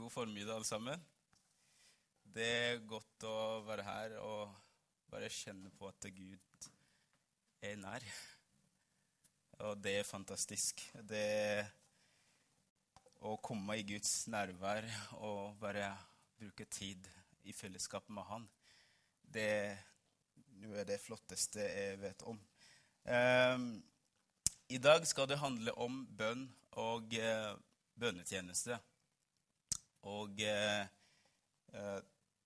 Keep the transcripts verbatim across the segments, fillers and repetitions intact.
God formiddag alle sammen. Det er godt å være her og bare kjenne på at Gud er nær. Og det er fantastisk. Det er å komme i Guds nærvær og bare bruke tid i fellesskap med han. Det er det flotteste jeg vet om. Um, I dag skal det handle om bønn og uh, bønnetjeneste. Og uh, uh,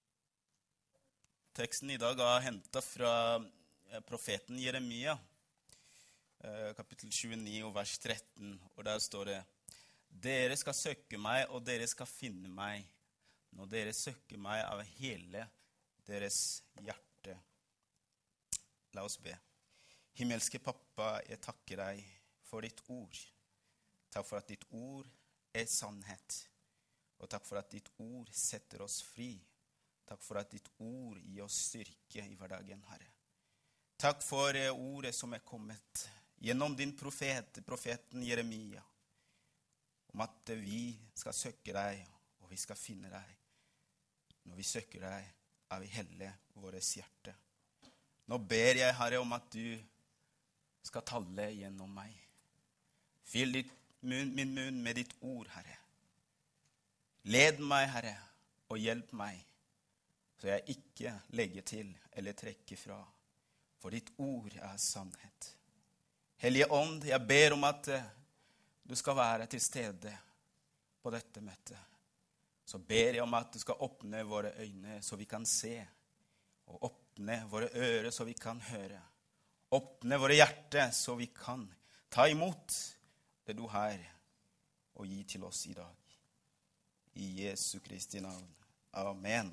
teksten i dag er hentet fra uh, profeten Jeremia, uh, kapittel tjueni og vers tretten, og der står det: Dere skal søke meg, og dere skal finne meg, når dere søker meg av hele deres hjerte. La oss be. Himmelske pappa, jeg takker deg for ditt ord. Takk for at ditt ord er sannhet. Og takk for at ditt ord setter oss fri. Takk for at ditt ord gir oss styrke i hverdagen, Herre. Takk for ordet som er kommet gjennom din profet, profeten Jeremia, om at vi skal søke deg, og vi skal finne deg. Når vi søker deg, av hele våres hjerte. Nå ber jeg, Herre, om at du skal tale gjennom meg. Fyll ditt munn, min munn med ditt ord, Herre. Led meg, Herre, og hjelp meg, så jeg ikke legger til eller trekker fra. For ditt ord er sannhet. Hellige ånd, jeg ber om at du skal være til stede på dette møtet. Så ber jeg om at du skal åpne våre øyne så vi kan se, og åpne våre ører så vi kan høre. Åpne våre hjerter så vi kan ta imot det du har og gi til oss i dag. I Jesu Kristi navn. Amen.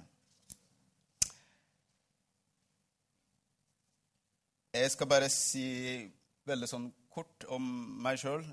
Jeg skal bare si veldig sånn kort om meg selv.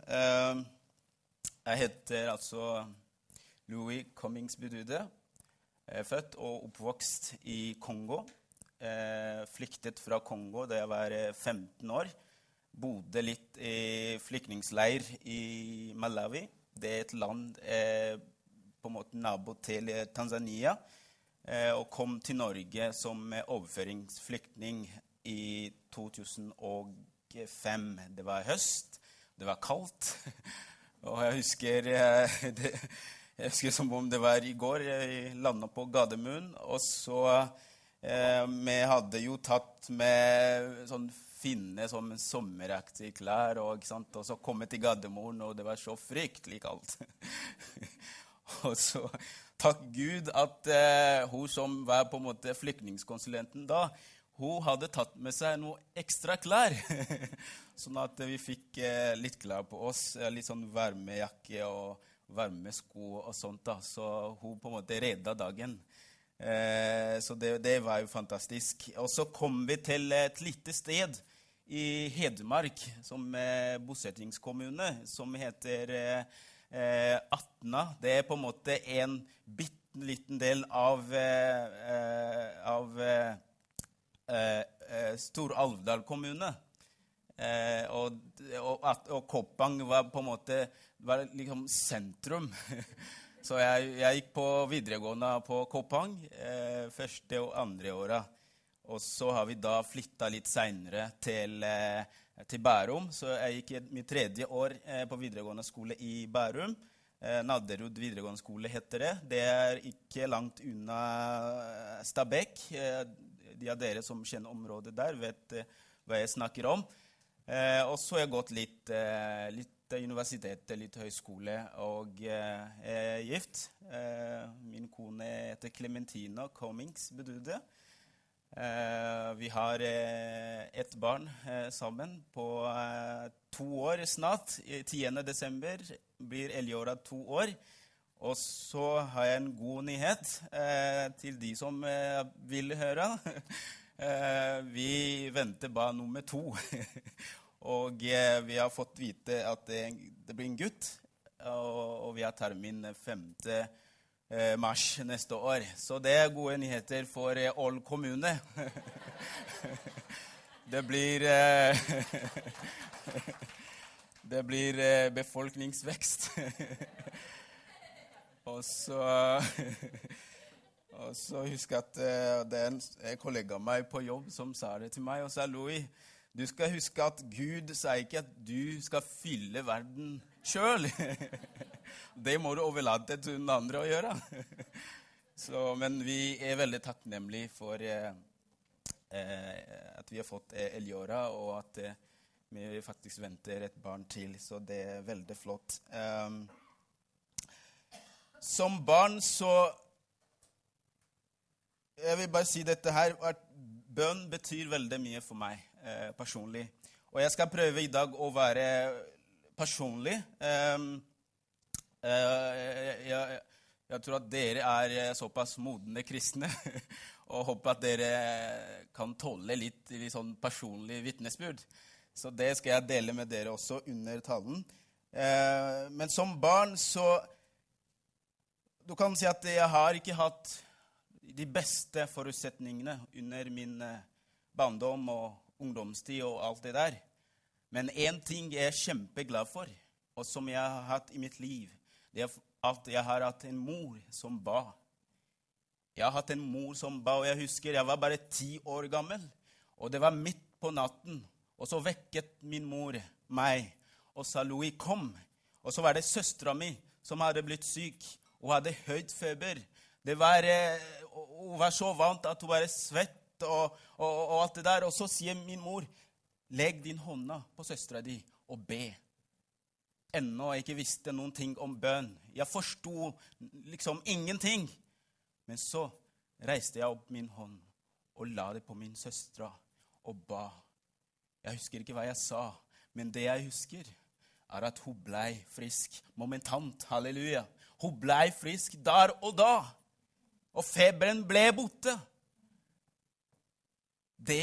Jeg heter altså Louis Cummings Bedude. Jeg er født og oppvokst i Kongo. Jeg flyktet fra Kongo da jeg var femten år. Bodde litt i flyktningsleir i Malawi. Det er et land eh, på en måte nabo til Tanzania. Eh, og kom til Norge som overføringsflyktning i to tusen og fem. Det var høst. Det var kaldt. Og jeg husker... Eh, det, Jeg husker som om det var i går, jeg landet på Gardermoen, og så eh, vi hadde jo tatt med sånn finne sånn sommeraktige klær, og, ikke sant? Og så kom jeg til Gardermoen, og det var så fryktelig kaldt. Og så takk Gud at eh, hun som var på en måte flyktningskonsulenten da, hun hadde tatt med seg noe ekstra klær. Sånn at vi fikk eh, litt klær på oss, litt sånn varmejakke og varme sko og sånt da, så hun på en måte redda dagen. Eh, så det, det var jo fantastisk. Og så kom vi til et lite sted i Hedmark, som er bosettingskommune, som heter eh, Atna. Det er på en måte en bitte liten del av, eh, av eh, eh, Stor-Alvdal kommune. Eh, og, og, og Koppang var på en måte var liksom sentrum. Så jeg, jeg gikk på videregående på Koppang, eh, første og andre året. Og så har vi da flyttet litt senere til, eh, til Bærum. Så jeg gikk mitt tredje år eh, på videregående skole i Bærum. Eh, Nadderud videregående skole heter det. Det er ikke langt unna Stabekk. Eh, de av dere som kjenner området der vet eh, hva jeg snakker om. Eh, og så har jeg gått litt, eh, litt universitet, litt høyskole, og eh, er gift. Eh, min kone heter Clementina Cummings Bedude. Eh, vi har eh, et barn eh, sammen på eh, to år snart. tiende desember blir Eliora to år. Og så har jeg en god nyhet eh, til de som eh, vil høre. eh, vi venter bare nummer to. Og eh, vi har fått vite at det, det blir en gutt, og, og vi har termin femte eh, mars neste år. Så det er gode nyheter for eh, Ål kommune. Det blir, eh, det blir eh, befolkningsvekst. Og så, og så husker jeg at uh, det er en kollega av meg på jobb som sa det til meg, og sa, Louis, du skal huske at Gud sier ikke at du skal fylle verden selv. Det må du overlate til den andre å gjøre. Så, men vi er veldig takknemlige for uh, uh, at vi har fått uh, Eliora, og at uh, vi faktisk venter et barn til, så det er veldig flott. Um, som barn så, jeg vil bare si dette her, at bønn betyr veldig mye for meg eh, personlig. Og jeg skal prøve i dag å være personlig. Um, uh, jeg, jeg, jeg tror at dere er såpass modne kristne, og håper at dere kan tåle litt, litt sånn personlig vittnesbyrd. Så det skal jeg dele med dere også under talen. Eh, men som barn så, du kan si at jeg har ikke hatt de beste forutsetningene under min eh, barndom og ungdomstid og alt det der. Men en ting jeg er kjempeglad for, og som jeg har hatt i mitt liv, det er at jeg har hatt en mor som ba. Jeg har hatt en mor som ba, og jeg husker jeg var bare ti år gammel, og det var midt på natten. Og så vekket min mor meg og sa, Louis, kom. Og så var det søstera mi som hadde blitt syk. Hun hadde høyt feber. Det var, hun var så vant at hun var svett og, og, og alt det der. Og så sier min mor, legg din hånda på søstera di og be. Ennå jeg ikke visste noen ting om bønn. Jeg forstod liksom ingenting. Men så reiste jeg opp min hånd og la det på min søstra og ba. Jeg husker ikke hva jeg sa, men det jeg husker er at hun ble frisk momentant, halleluja. Hun ble frisk der og da, og feberen ble borte. Det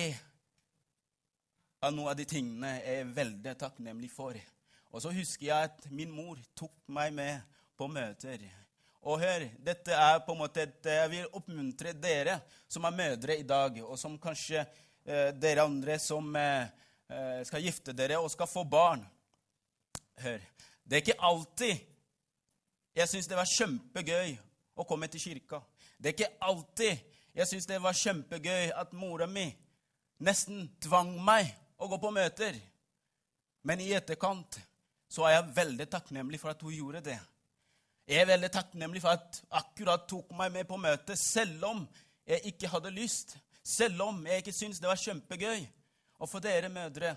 er noe av de tingene jeg er veldig takknemlig for. Og så husker jeg at min mor tok meg med på møter. Og hør, dette er på en måte, jeg vil oppmuntre dere som er mødre i dag, og som kanskje eh, dere andre som eh, skal gifte dere og skal få barn. Hør, det er ikke alltid jeg synes det var kjempegøy å komme til kirka. Det er ikke alltid jeg synes det var kjempegøy at mora mi nesten tvang meg å gå på møter. Men i etterkant så er jeg veldig takknemlig for at hun gjorde det. Jeg er veldig takknemlig for at akkurat tok meg med på møter, selv om jeg ikke hadde lyst. Selv om jeg ikke synes det var kjempegøy. Og for dere mødre,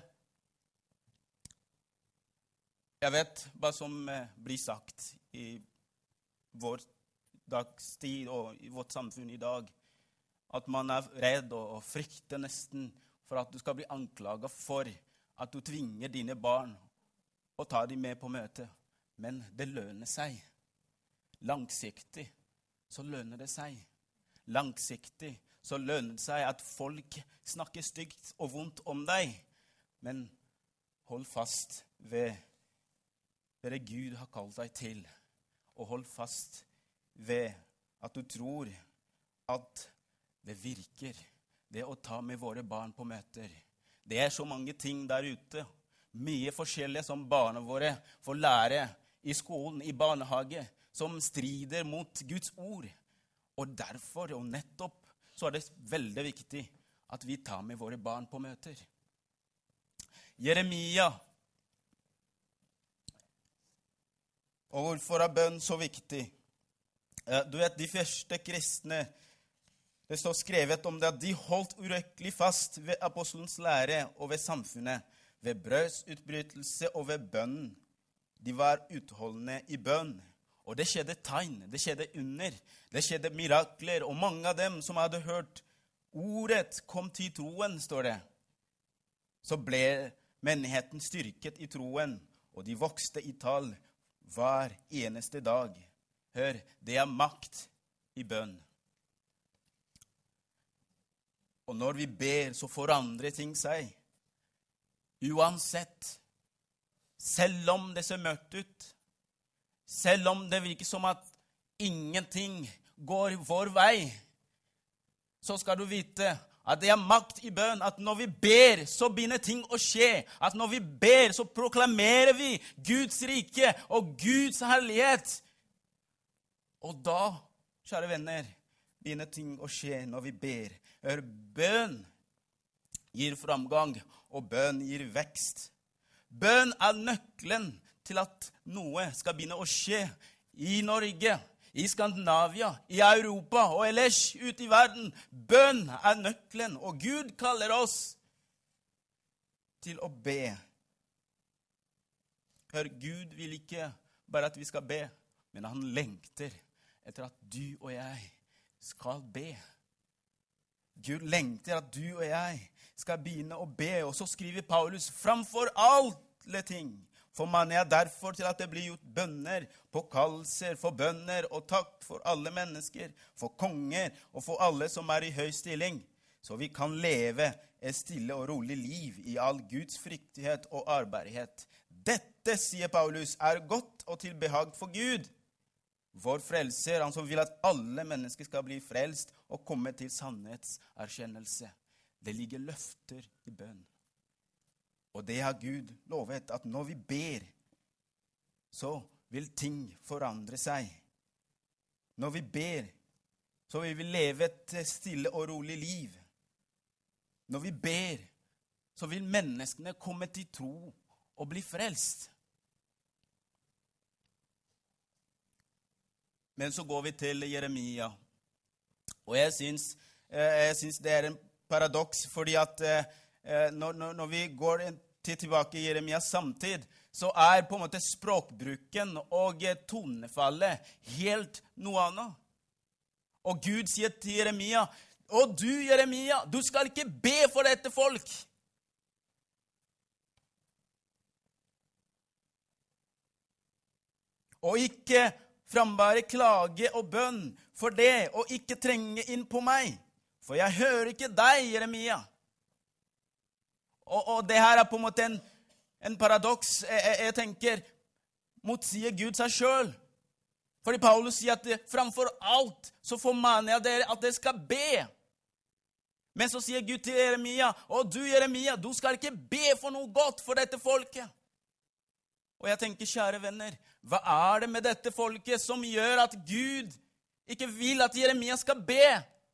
jeg vet hva som blir sagt i vår dagstid og i vårt samfunn i dag, at man er redd og frykter nesten for at du skal bli anklaget for at du tvinger dine barn og tar dem med på møte. Men det lønner seg. Langsiktig så lønner det seg. Langsiktig så lønner det seg at folk snakker stygt og vondt om deg. Men hold fast ved det Gud har kalt deg til. Og hold fast ved at du tror at det virker. Det å ta med våre barn på møter. Det er så mange ting der ute. Mye forskjellige som barna våre får lære i skolen, i barnehage, som strider mot Guds ord. Og derfor, og nettopp, så er det veldig viktig at vi tar med våre barn på møter. Jeremia. Og hvorfor er bønn så viktig? Du vet, de første kristne, det står skrevet om det at de holdt urekkelig fast ved apostelens lære og ved samfunnet, ved brødsutbrytelse og ved bønnen. De var utholdende i bønn. Og det skjedde tegn, det skjedde under, det skjedde mirakler, og mange av dem som hadde hørt ordet kom til troen, står det. Så ble menigheten styrket i troen, og de vokste i tall hver eneste dag. Hør, det er makt i bønn. Og når vi ber, så forandrer ting seg. Uansett, selv om det ser mørkt ut, selv om det virker som at ingenting går vår vei, så skal du vite at det er makt i bønn, at når vi ber, så begynner ting å skje. At når vi ber, så proklamerer vi Guds rike og Guds herlighet. Og da, kjære venner, begynner ting å skje når vi ber. Hør, bønn gir framgang, og bønn gir vekst. Bønn er nøkkelen til at noe skal begynne å skje i Norge, i Skandinavia, i Europa og ellers ute i verden. Bønn er nøkkelen, og Gud kaller oss til å be. Hør, Gud vil ikke bare at vi skal be, men han lengter etter at du og jeg skal be. Gud lengter at du og jeg skal begynne å be, og så skriver Paulus, framfor alle ting, for man er derfor til at det blir gjort bønner, påkallelser for bønner, og takk for alle mennesker, for konger, og for alle som er i høy stilling, så vi kan leve et stille og rolig liv i all Guds fryktighet og arbeidighet. Dette, sier Paulus, er godt og til behag for Gud. Vår frelser, han som vil at alle mennesker skal bli frelst og komme til sannhetserkjennelse. Det ligger løfter i bønn. Og det har Gud lovet at når vi ber, så vil ting forandre seg. Når vi ber, så vil vi leve et stille og rolig liv. Når vi ber, så vil menneskene komme til tro og bli frelst. Men så går vi til Jeremia. Og jeg synes, jeg synes det er en paradoks, fordi at når, når vi går til tilbake i Jeremias samtid, så er på en måte språkbruken og tonefallet helt noe annet. Og Gud sier til Jeremia, og du, Jeremia, du skal ikke be for dette folk. Og ikke frambære klage og bønn for det, og ikke trenge inn på meg. For jeg hører ikke deg, Jeremia. Og, og det her er på en måte en, en paradoks. Jeg, jeg, jeg tenker, motsier Gud seg selv. Fordi Paulus sier at det, framfor alt så formaner jeg dere at dere skal be. Men så sier Gud til Jeremia, og du, Jeremia, du skal ikke be for noe godt for dette folket. Og jeg tenker, kjære venner, hva er det med dette folket som gjør at Gud ikke vil at Jeremia skal be?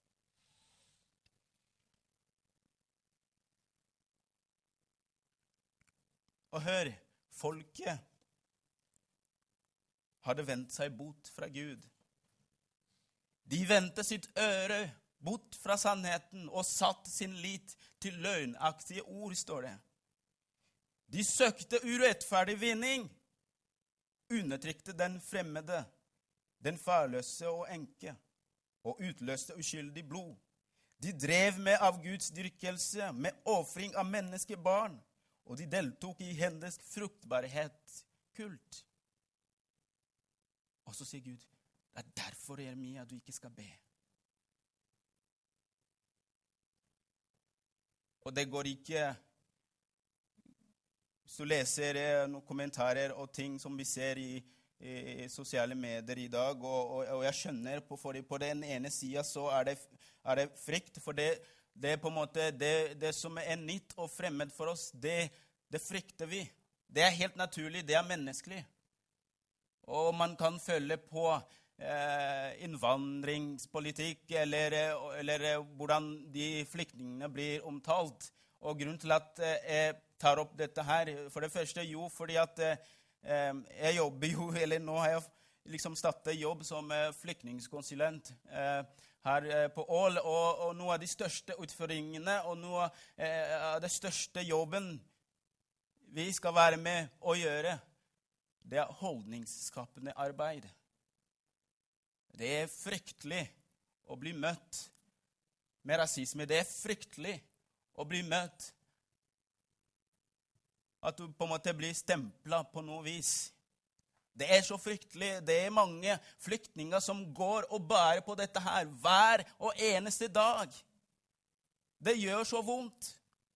Og hør, folket hadde vendt seg bort fra Gud. De vendte sitt øre bort fra sannheten og satt sin lit til løgnaktige ord, står det. De søkte urettferdig vinning, undertrykte den fremmede, den farløse og enke, og utløste uskyldig blod. De drev med avgudsdyrkelse, med offring av menneskebarn, og de deltok i hennes fruktbarhet, kult. Og så sier Gud, det er derfor, Jeremia, du ikke skal be. Og det går ikke, hvis du leser noen kommentarer og ting som vi ser i, i sosiale medier i dag, og, og, og jeg skjønner på, for på den ene siden så er det, er det frykt, for det, det er på en måte det, det som er nytt og fremmed for oss, det, det frykter vi. Det er helt naturlig, det er menneskelig. Og man kan følge på eh, innvandringspolitikk, eller, eller hvordan de flyktningene blir omtalt. Og grunnen til at eh, jeg tar opp dette her, for det første jo, fordi at eh, jeg jobber jo, eller nå har jeg liksom startet jobb som eh, flyktningskonsulent eh, her eh, på Ål, og, og noe av de største utfordringene, og noe eh, av det største jobben vi skal være med å gjøre, det er holdningsskapende arbeid. Det er fryktelig å bli møtt med rasisme. Det er fryktelig å bli møtt at du på en måte blir stemplet på noe vis. Det er så fryktelig. Det er mange flyktninger som går og bærer på dette her hver og eneste dag. Det gjør så vondt.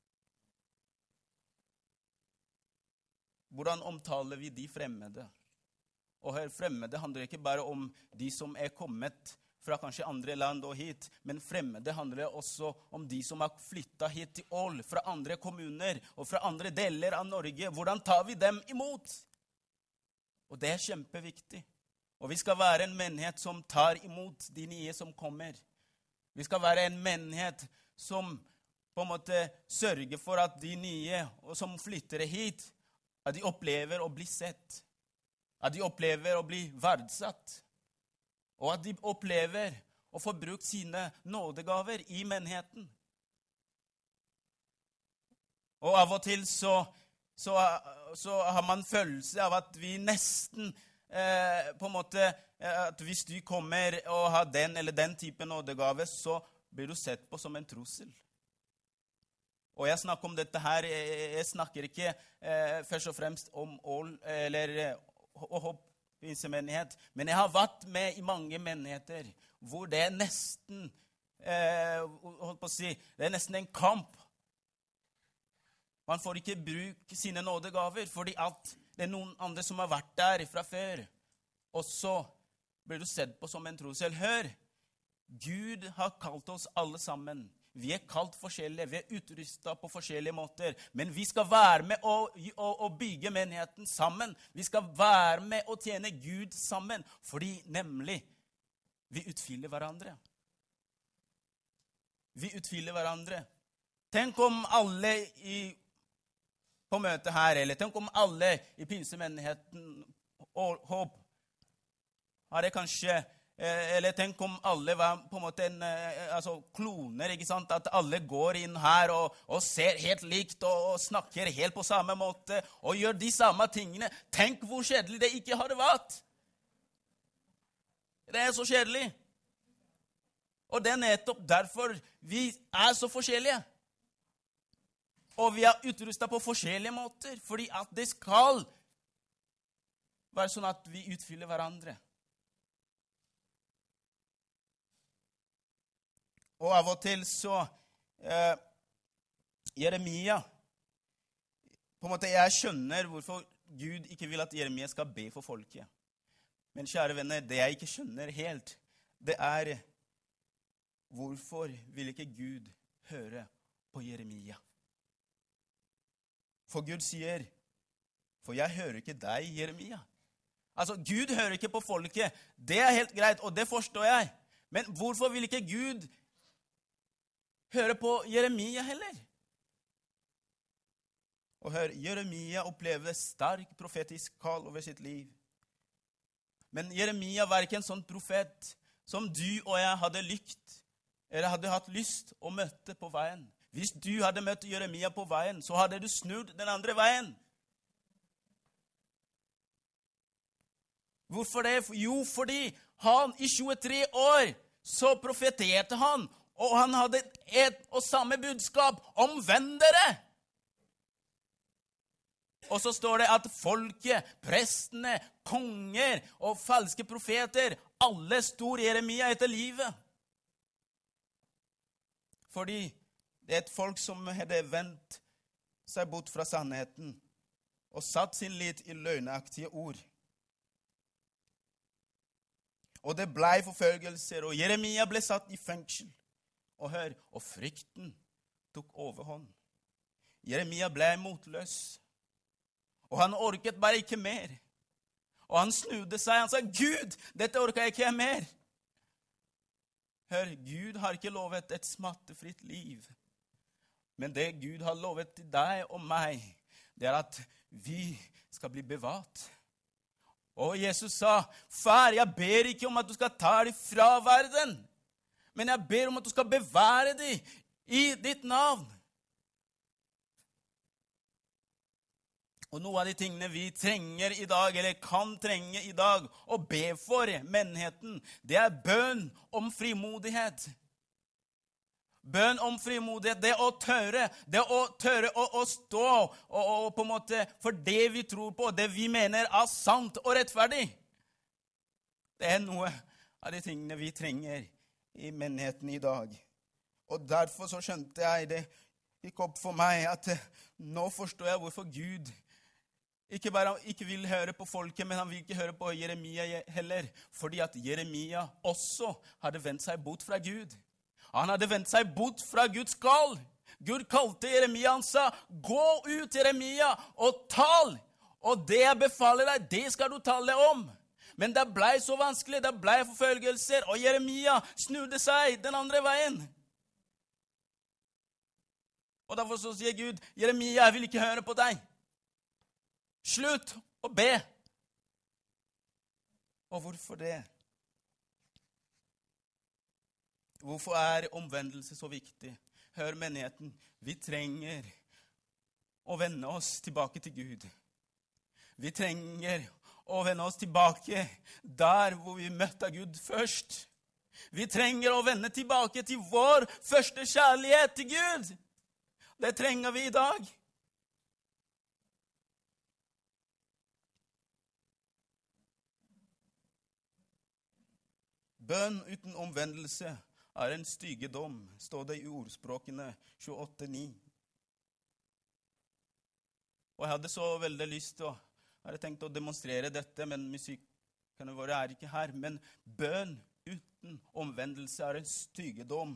Hvordan omtaler vi de fremmede? Og her fremmede handler ikke bare om de som er kommet fra kanskje andre land og hit, men fremmede handler også om de som har flyttet hit til Ål, fra andre kommuner og fra andre deler av Norge. Hvordan tar vi dem imot? Og det er kjempeviktig. Og vi skal være en menighet som tar imot de nye som kommer. Vi skal være en menighet som på en måte sørger for at de nye og som flytter hit, at de opplever å bli sett. At de opplever å bli verdsatt. Og at de opplever å få brukt sine nådegaver i menigheten. Og av og til så, så, så har man følelse av at vi nesten eh, på en måte, at hvis du kommer og har den eller den typen nådegave, så blir du sett på som en trussel. Og jeg snakker om dette her, jeg, jeg snakker ikke eh, først og fremst om all, eller å hoppe pinsemenighet, men jeg har vært med i mange menigheter, hvor det er nesten, eh, holdt på å si, det er nesten en kamp. Man får ikke bruke sine nådegaver, fordi at det er noen andre som har vært der fra før. Og så blir du sett på som en trussel. Hør, Gud har kalt oss alle sammen. Vi er kalt forskjellige, vi er utrustet på forskjellige måter. Men vi skal være med å, å, å bygge menigheten sammen. Vi skal være med å tjene Gud sammen, fordi nemlig vi utfyller hverandre. Vi utfyller hverandre. Tenk om alle i, på møtet her, eller tenk om alle i pinsemenigheten og håp, har det kanskje, eh, eller tenk om alle var på en måte en, eh, altså kloner, ikke sant? At alle går inn her og, og ser helt likt og, og snakker helt på samme måte og gjør de samme tingene. Tenk hvor kjedelig det ikke hadde vært. Det er så kjedelig. Og det er nettopp derfor vi er så forskjellige. Og vi er utrustet på forskjellige måter, fordi at det skal være sånn at vi utfyller hverandre. Og av og til så, eh, Jeremia, på en måte jeg skjønner hvorfor Gud ikke vil at Jeremia skal be for folket. Men kjære venner, det jeg ikke skjønner helt, det er hvorfor vil ikke Gud høre på Jeremia? For Gud sier, for jeg hører ikke deg, Jeremia. Altså, Gud hører ikke på folket. Det er helt greit, og det forstår jeg. Men hvorfor vil ikke Gud høre på Jeremia heller? Og hør, Jeremia opplevde sterk profetisk kall over sitt liv. Men Jeremia var ikke en sånn profet som du og jeg hadde lykt, eller hadde hatt lyst å møte på veien. Hvis du hadde møtt Jeremia på veien, så hadde du snudd den andre veien. Hvorfor det? Jo, fordi han i tjuetre år så profeterte han, og han hadde et og samme budskap: omvend dere. Og så står det at folket, prestene, konger og falske profeter, alle stod Jeremia etter livet. Fordi det er et folk som hadde vendt seg bort fra sannheten og satt sin lit i løgnaktige ord. Og det ble forfølgelser, og Jeremia ble satt i fengsel. Og hør, og frykten tok overhånd. Jeremia ble motløs, og han orket bare ikke mer. Og han snudde seg, han sa, Gud, dette orker jeg ikke mer. Hør, Gud har ikke lovet et smertefritt liv. Men det Gud har lovet til deg og meg, det er at vi skal bli bevart. Og Jesus sa, far, jeg ber ikke om at du skal ta det fra verden, men jeg ber om at du skal bevare det i ditt navn. Og noe av de tingene vi trenger i dag, eller kan trenge i dag, og be for menigheten, det er bønn om frimodighet. Bønn om frimodighet, det å tørre, det å tørre å, å stå og, og på en måte for det vi tror på, det vi mener er sant og rettferdig. Det er noe av de tingene vi trenger i menigheten i dag. Og derfor så skjønte jeg det gikk opp for meg at nå forstår jeg hvorfor Gud ikke bare ikke vil høre på folket, men han vil ikke høre på Jeremia heller, fordi at Jeremia også hadde vendt seg bort fra Gud. Han hadde vendt seg bort fra Guds kall. Gud kalte Jeremia, han sa, gå ut Jeremia og tal, og det jeg befaler deg, det skal du tale om. Men det ble så vanskelig, det ble forfølgelser, og Jeremia snudde seg den andre veien. Og derfor så sier Gud, Jeremia, jeg vil ikke høre på deg. Slutt å be. Og hvorfor det? Hvorfor er omvendelse så viktig? Hør menigheten, vi trenger å vende oss tilbake til Gud. Vi trenger å vende oss tilbake der hvor vi møtte Gud først. Vi trenger å vende tilbake til vår første kjærlighet til Gud. Det trenger vi i dag. Bønn uten omvendelse er en styggedom, står det i ordspråkene tjueåtte ni. Og jeg hadde så veldig lyst til å, jeg hadde tenkt å demonstrere dette, men musikkene våre er ikke her. Men bønn uten omvendelse er en styggedom.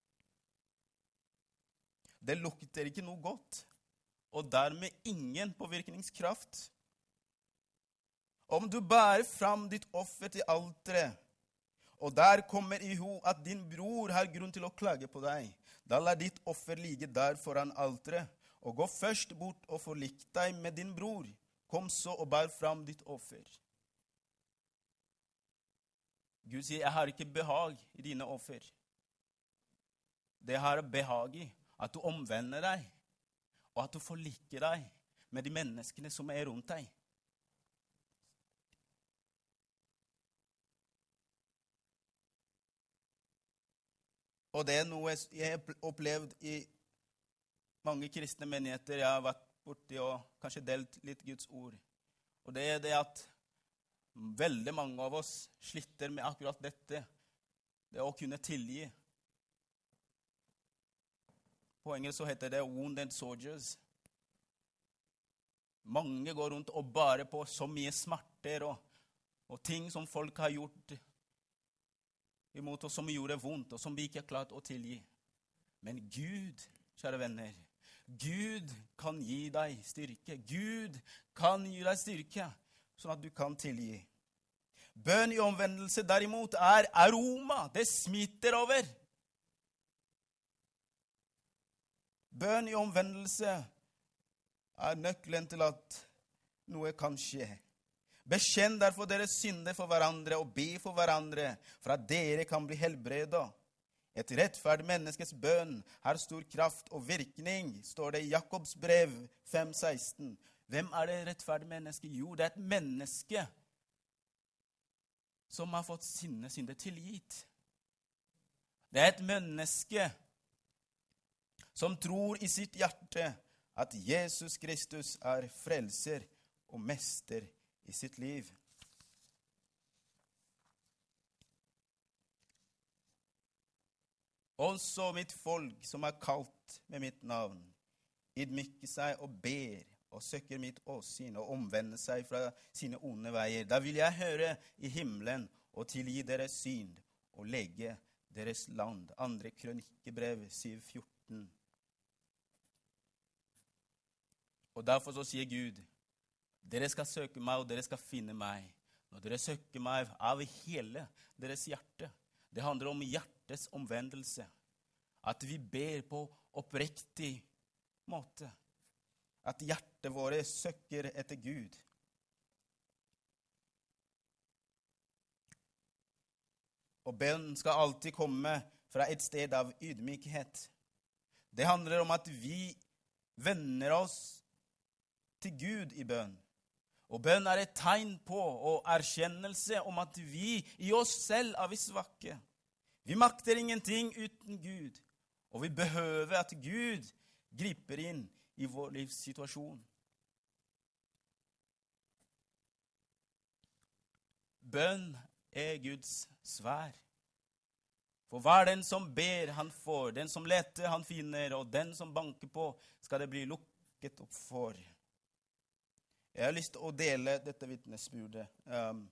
Det lukter ikke noe godt, og dermed ingen påvirkningskraft. Om du bærer fram ditt offer til alteret, og der kommer i ho at din bror har grunn til å klage på deg, da la ditt offer ligge der foran alteret, og gå først bort og forlik deg med din bror. Kom så og bær fram ditt offer. Gud sier, jeg har ikke behag i dine offer. Det har behag i at du omvender deg, og at du forliker deg med de menneskene som er rundt deg. Og det er noe jeg har opplevd i mange kristne menigheter jeg har vært borti og kanskje delt litt Guds ord. Og det er det at veldig mange av oss sliter med akkurat dette, det å kunne tilgi. På engelsk så heter det wounded soldiers. Mange går rundt og bare på så mye smerter og, og ting som folk har gjort imot oss, som gjorde vondt, og som vi ikke har klart å tilgi. Men Gud, kjære venner, Gud kan gi deg styrke. Gud kan gi deg styrke, sånn at du kan tilgi. Bønn i omvendelse derimot er aroma. Det smitter over. Bønn i omvendelse er nøkkelen til at noe kan skje. Bekjenn derfor deres synder for hverandre og be for hverandre, for at dere kan bli helbredet. Et rettferdig menneskes bønn har stor kraft og virkning, står det i Jakobs brev fem seksten. Hvem er det rettferdige mennesket? Jo, det er et menneske som har fått sine synder tilgitt. Det er et menneske som tror i sitt hjerte at Jesus Kristus er frelser og mester i sitt liv. Også mitt folk som er kalt med mitt navn, ydmyker seg og ber og søker mitt åsyn og omvender seg fra sine onde veier. Da vil jeg høre i himmelen og tilgi deres synd og legge deres land. Andre krønikebrev syv fjorten. Og derfor så sier Gud, dere skal søke meg, og dere skal finne meg. Når dere søker meg av hele deres hjerte. Det handler om hjertets omvendelse. At vi ber på oppriktig måte. At hjertet våre søker etter Gud. Og bønn skal alltid komme fra et sted av ydmykhet. Det handler om at vi vender oss til Gud i bønn. Og bønn er et tegn på og erkjennelse om at vi i oss selv er vi svake. Vi makter ingenting uten Gud, og vi behøver at Gud griper inn i vår livssituasjon. Bønn er Guds svar. For hver den som ber, han får. Den som leter, han finner. Og den som banker på, skal det bli lukket opp for. Jeg har lyst til å dele dette vittnesbyrdet. Um,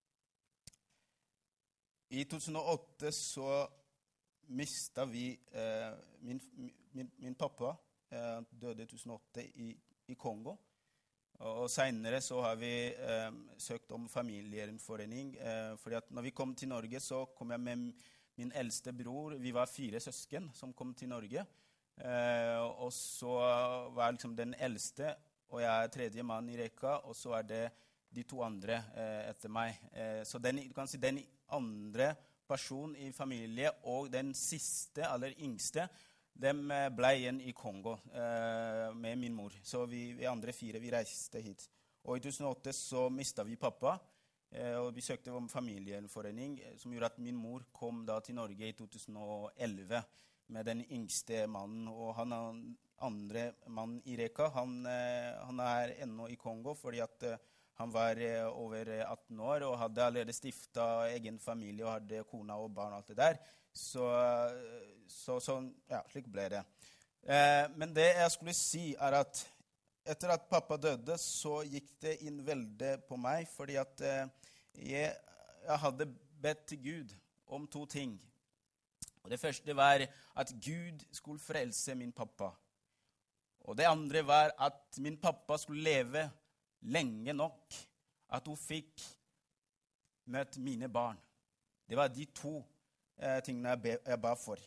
I to tusen og åtte så mistet vi, uh, min, min, min pappa uh, døde i to tusen og åtte i, i Kongo. Og senere så har vi eh, søkt om familiegjenforening, eh, fordi at når vi kom til Norge, så kom jeg med min eldste bror. Vi var fire søsken som kom til Norge, eh, og så var liksom den eldste, og jeg er tredje mann i rekka, og så er det de to andre eh, etter meg. Eh, så den, du kan si den andre personen i familie, og den siste, eller yngste, de ble igjen i Kongo eh, med min mor. Så vi, vi andre fire, vi reiste hit. Og i tusen og åtte så mistet vi pappa, eh, og vi søkte om familiegjenforening, som gjorde at min mor kom da til Norge i to tusen og elleve med den yngste mannen. Og han andre mannen i rekka, han, eh, han er ennå i Kongo, fordi at eh, han var eh, over atten år og hadde allerede stiftet egen familie og hadde kona og barn og alt det der. Så, så, så ja, slik ble det. Eh, men det jeg skulle si er at etter at pappa døde, så gikk det inn veldig på meg, fordi at eh, jeg, jeg hadde bedt til Gud om to ting. Og det første var at Gud skulle frelse min pappa. Og det andre var at min pappa skulle leve lenge nok, at hun fikk møte mine barn. Det var de to Eh, tingene jeg, be, jeg ba for.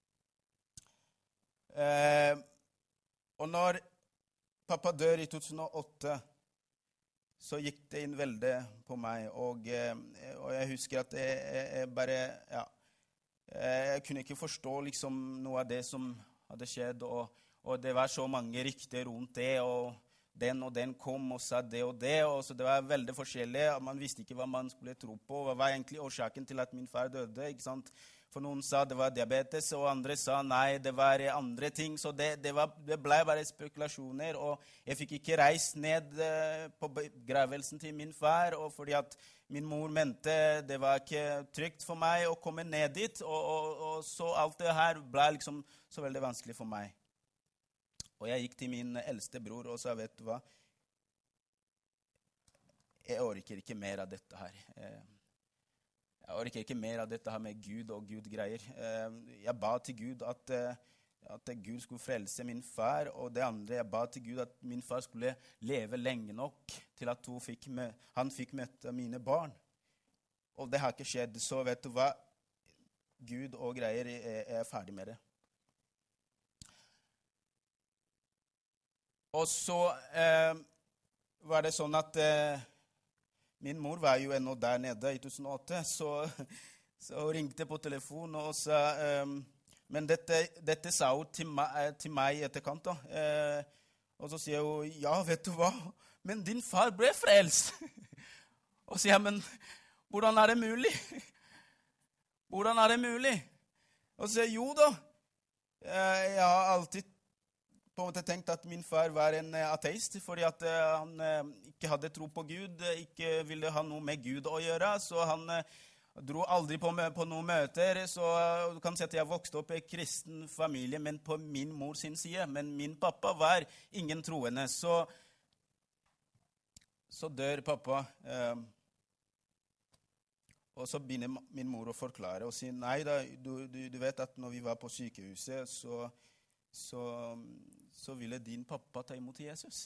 Eh, og når pappa dør i to tusen og åtte, så gikk det inn veldig på meg, og, eh, og jeg husker at jeg, jeg, jeg bare, ja, jeg kunne ikke forstå liksom noe av det som hadde skjedd, og, og det var så mange rykter rundt det, og den og den kom og sa det og det, og så det var veldig forskjellig. Man visste ikke hva man skulle tro på. Hva var egentlig årsaken til at min far døde, ikke sant? For noen sa det var diabetes, og andre sa nei, det var andre ting. Så det, det, var, det ble bare spekulasjoner, og jeg fikk ikke reist ned på begravelsen til min far, og fordi at min mor mente det var ikke trygt for meg å komme ned dit, og, og, og så alt det her ble liksom så veldig vanskelig for meg. Og jeg gikk til min eldste bror og sa, vet du hva, jeg orker ikke mer av dette her. Jeg orker ikke mer av dette her med Gud og Gud-greier. Jeg ba til Gud at, at Gud skulle frelse min far, og det andre, jeg ba til Gud at min far skulle leve lenge nok til at fikk med, han fikk møte mine barn. Og det har ikke skjedd, så vet du hva, Gud og greier, jeg er ferdig med det. Og så eh, var det sånn at eh, min mor var jo ennå der nede i to tusen og åtte, så, så hun ringte på telefon og sa, eh, men dette, dette sa hun til meg, til meg i etterkant da. Eh, og så sier hun, ja, vet du hva, men din far ble frelst. Og sier jeg, men hvordan er det mulig? Hvordan er det mulig? Og så sier jeg, jo da, eh, jeg har alltid på en måte tenkt at min far var en ateist, fordi at uh, han uh, ikke hadde tro på Gud, ikke ville ha noe med Gud å gjøre, så han uh, dro aldri på, på noen møter, så uh, du kan si at jeg vokste opp i en kristen familie, men på min mor sin side, men min pappa var ingen troende, så, så dør pappa, uh, og så begynner min mor å forklare, og sier, nei da, du, du, du vet at når vi var på sykehuset, så Så, så ville din pappa ta imot Jesus.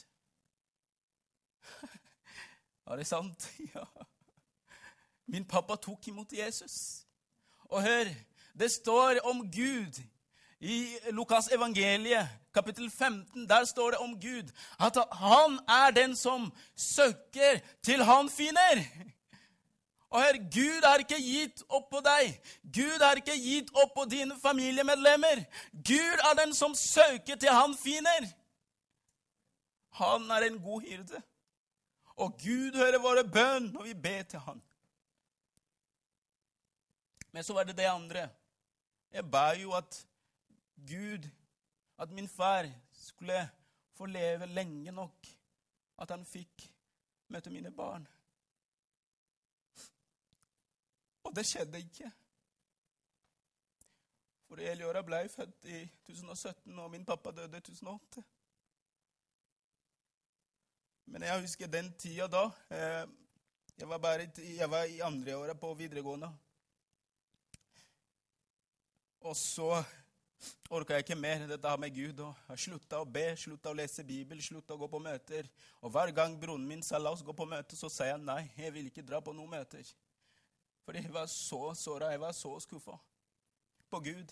Er det sant? Ja. Min pappa tok imot Jesus. Og hør, det står om Gud i Lukas evangeliet, kapittel femten, der står det om Gud, at han er den som søker til han finner. Og her, Gud har ikke gitt opp på deg. Gud har ikke gitt opp på dine familiemedlemmer. Gud er den som søker til han finner. Han er en god hyrde. Og Gud hører våre bønn når vi ber til han. Men så var det det andre. Jeg ba jo at Gud, at min far skulle få leve lenge nok, at han fikk møte mine barn. Og det skjedde ikke. For Eliora ble født i to tusen og sytten, og min pappa døde i to tusen og åtte. Men jeg husker den tida da. Jeg var, bare, jeg var i andre året på videregående. Og så orker jeg ikke mer dette her med Gud, og jeg sluttet å be, sluttet å lese Bibel, sluttet å gå på møter. Og hver gang broren min sa la oss gå på møter, så sa jeg nei, jeg vil ikke dra på noen møter. Fordi jeg var så såret, jeg var så skuffet på Gud.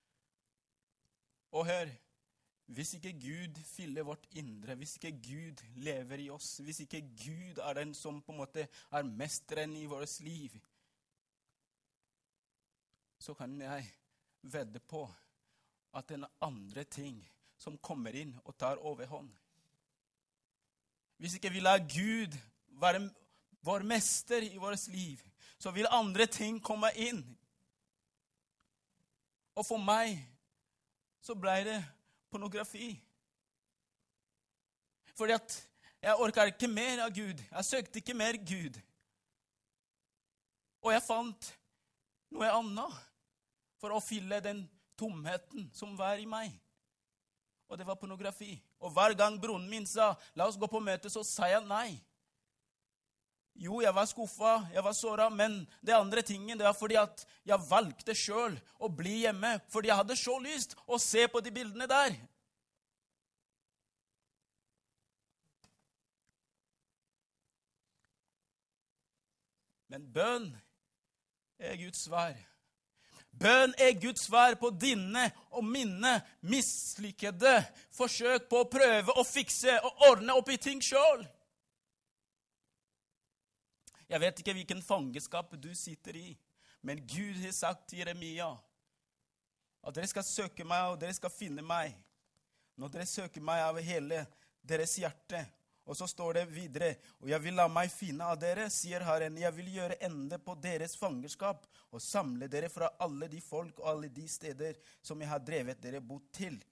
Og hør, hvis ikke Gud fyller vårt indre, hvis ikke Gud lever i oss, hvis ikke Gud er den som på en måte er mesteren i vårt liv, så kan jeg vedde på at det er andre ting som kommer inn og tar overhånd. Hvis ikke vi lar Gud være vår mester i vårt liv, så vil andre ting komme inn. Og for meg så ble det pornografi. Fordi at jeg orker ikke mer av Gud. Jeg søkte ikke mer Gud. Og jeg fant noe annet for å fylle den tomheten som var i meg. Og det var pornografi. Og hver gang broren min sa, la oss gå på møte, så sa jeg nei. Jo, jeg var skuffet, jeg var såret, men det andre tingen, det var fordi at jeg valgte selv å bli hjemme, fordi jeg hadde så lyst å se på de bildene der. Men bønn er Guds svar. Bønn er Guds svar på dine og mine mislykkede forsøk på å prøve å fikse og ordne opp i ting selv. Jeg vet ikke hvilken fangeskap du sitter i, men Gud har sagt til Jeremia at dere skal søke meg, og dere skal finne meg. Når dere søker meg av hele deres hjerte. Og så står det videre, og jeg vil la meg finne av dere, sier Herren, jeg vil gjøre ende på deres fangerskap, og samle dere fra alle de folk og alle de steder som jeg har drevet dere bort til.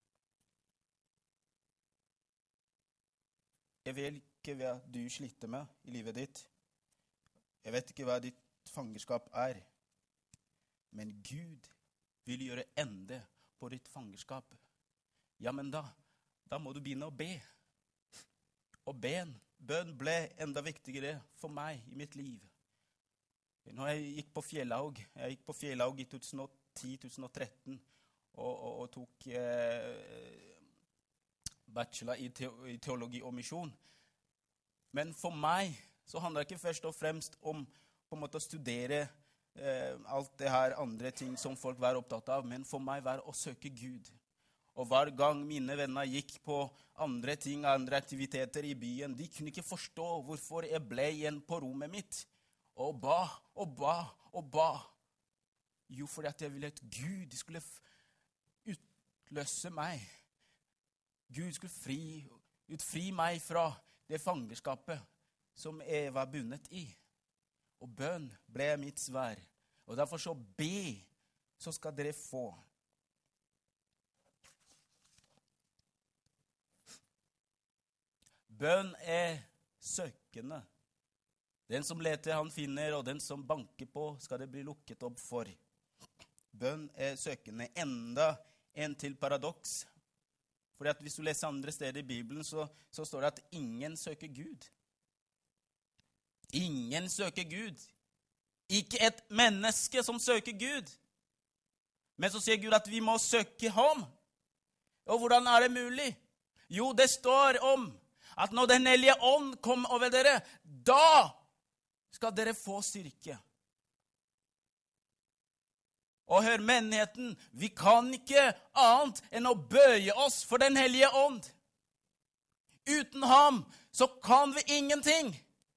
Jeg vet ikke hva du sliter med i livet ditt. Jeg vet ikke hva ditt fangerskap er. Men Gud vil gjøre ende på ditt fangerskap. Ja, men da, da må du begynne å be. Og bønn, bønn ble enda viktigere for meg i mitt liv. Når jeg gikk på Fjellhaug, jeg gikk på Fjellhaug i tjuetusen og ti til tjuetusen og tretten, og, og, og tok eh, bachelor i, te, i teologi og misjon. Men for meg så handler det ikke først og fremst om på en måte å studere eh, alt det her andre ting som folk var opptatt av, men for meg var å søke Gud. Og hver gang mine venner gikk på andre ting, andre aktiviteter i byen, de kunne ikke forstå hvorfor jeg ble igjen på rommet mitt. Og ba, og ba, og ba. Jo, fordi at jeg ville at Gud skulle utløse meg. Gud skulle fri, utfri meg fra det fangerskapet som jeg var bundet i. Og bønn ble mitt svar. Og derfor så be, så skal dere få. Bønn er søkende. Den som leter, han finner, og den som banker på, skal det bli lukket opp for. Bønn er søkende. Enda en til paradoks. Fordi at hvis du leser andre steder i Bibelen, så, så står det at ingen søker Gud. Ingen søker Gud. Ikke et menneske som søker Gud. Men så sier Gud at vi må søke ham. Og hvordan er det mulig? Jo, det står om at når den hellige ånd kom over dere, da skal dere få styrke. Og hør menigheten, vi kan ikke annet enn å bøye oss for den hellige ånd. Uten ham så kan vi ingenting.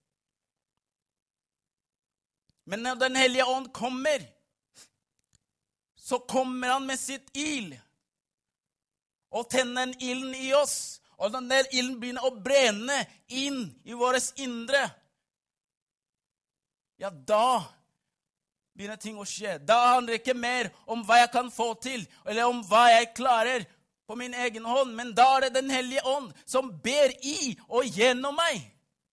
Men når den hellige ånd kommer, så kommer han med sitt ild og tenner en ilden i oss. Og den der ilden begynner å brenne inn i våres indre. Ja, da begynner ting å skje. Da handler det ikke mer om hva jeg kan få til, eller om hva jeg klarer på min egen hånd. Men da er det den hellige ånd som ber i og gjennom meg.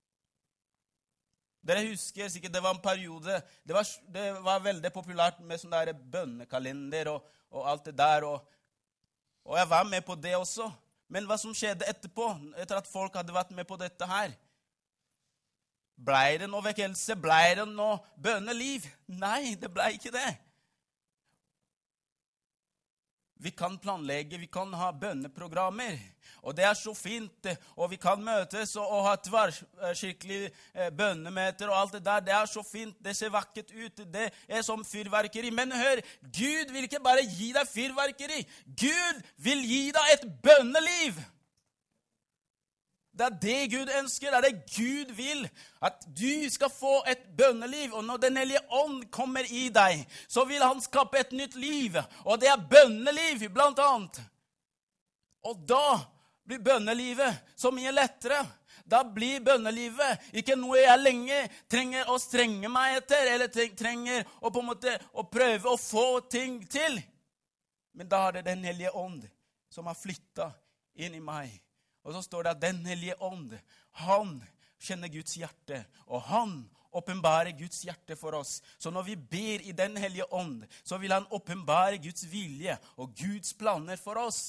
Dere husker sikkert, det var en periode, det var, det var veldig populært med sånne der bønnekalender og, og alt det der. Og, og jeg var med på det også. Men hva som skjedde etterpå, etter at folk hadde vært med på dette her? Ble det noe vekkelse? Ble det noe bønneliv? Nei, det ble ikke det. Vi kan planlegge, vi kan ha bønneprogrammer, og det er så fint, og vi kan møtes og, og ha tverrkirkelig eh, bønnemøter og alt det der. Det er så fint, det ser vakkert ut, det er som fyrverkeri. Men hør, Gud vil ikke bare gi deg fyrverkeri, Gud vil gi deg et bønneliv. Det er det Gud ønsker, det er det Gud vil, at du skal få et bønneliv. Og når den hellige ånd kommer i deg, så vil han skape et nytt liv. Og det er bønneliv, blant annet. Og da blir bønnelivet så mye lettere. Da blir bønnelivet ikke noe jeg lenge trenger å strenge meg etter, eller trenger å, på en måte, å prøve å få ting til. Men da er det den hellige ånd som har flyttet inn i meg. Og så står det at den hellige ånd, han kjenner Guds hjerte, og han åpenbarer Guds hjerte for oss. Så når vi ber i den hellige ånd, så vil han åpenbare Guds vilje og Guds planer for oss.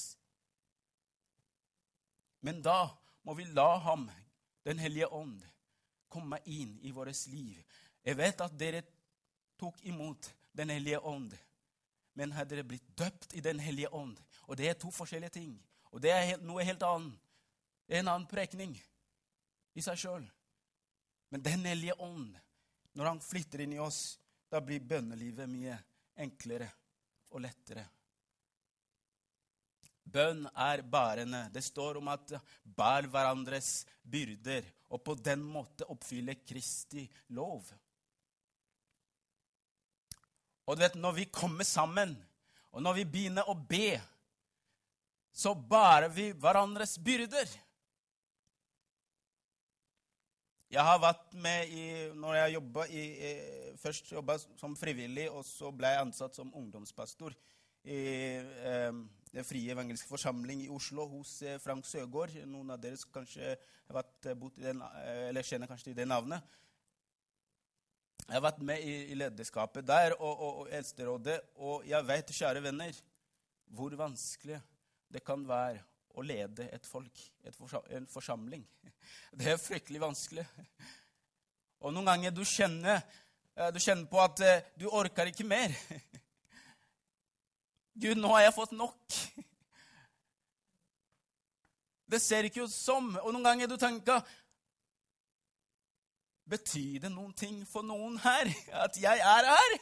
Men da må vi la ham, den hellige ånd, komme inn i vårt liv. Jeg vet at dere tok imot den hellige ånd, men har dere blitt døpt i den hellige ånd. Og det er to forskjellige ting, og det er noe helt annet. En annen prekning i seg selv. Men den hellige ånd, når han flytter inn i oss, da blir bønnelivet mye enklere og lettere. Bønn er bærende. Det står om at bær hverandres byrder, og på den måte oppfylle Kristi lov. Og du vet, når vi kommer sammen, og når vi begynner å be, så bærer vi hverandres byrder. Jeg har vært med i, når jeg jobbet i, først jobbet som frivillig, og så ble jeg ansatt som ungdomspastor i eh, det frie evangeliske forsamling i Oslo hos eh, Frank Søgaard. Noen av dere kanskje har vært bort i den, eller kjenner kanskje til det navnet. Jeg har vært med i, i lederskapet der, og, og, og eldsterådet, og jeg vet, kjære venner, hvor vanskelig det kan være å lede et folk, et forsam- en forsamling. Det er fryktelig vanskelig. Og noen ganger du kjenner, du kjenner på at du orker ikke mer. Gud, nå har jeg fått nok. Det ser ikke ut som, og noen ganger du tenker, betyr det noen ting for noen her, at jeg er her?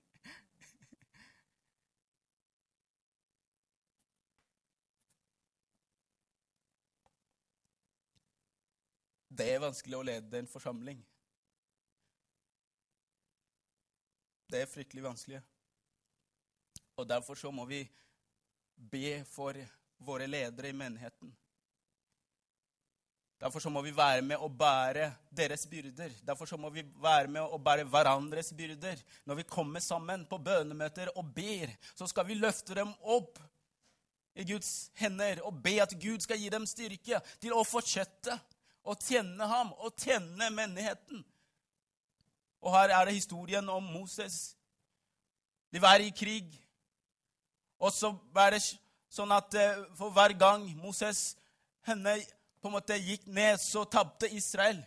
Det er vanskelig å lede en forsamling. Det er fryktelig vanskelig. Og derfor så må vi be for våre ledere i menigheten. Derfor så må vi være med å bære deres byrder. Derfor så må vi være med å bære hverandres byrder. Når vi kommer sammen på bønnemøter og ber, så skal vi løfte dem opp i Guds hender og be at Gud skal gi dem styrke til å fortsette og tjene ham, og tjene menigheten. Og her er det historien om Moses. De var i krig, og så var det sånn at for hver gang Moses, henne på en måte gikk ned, så tappte Israel.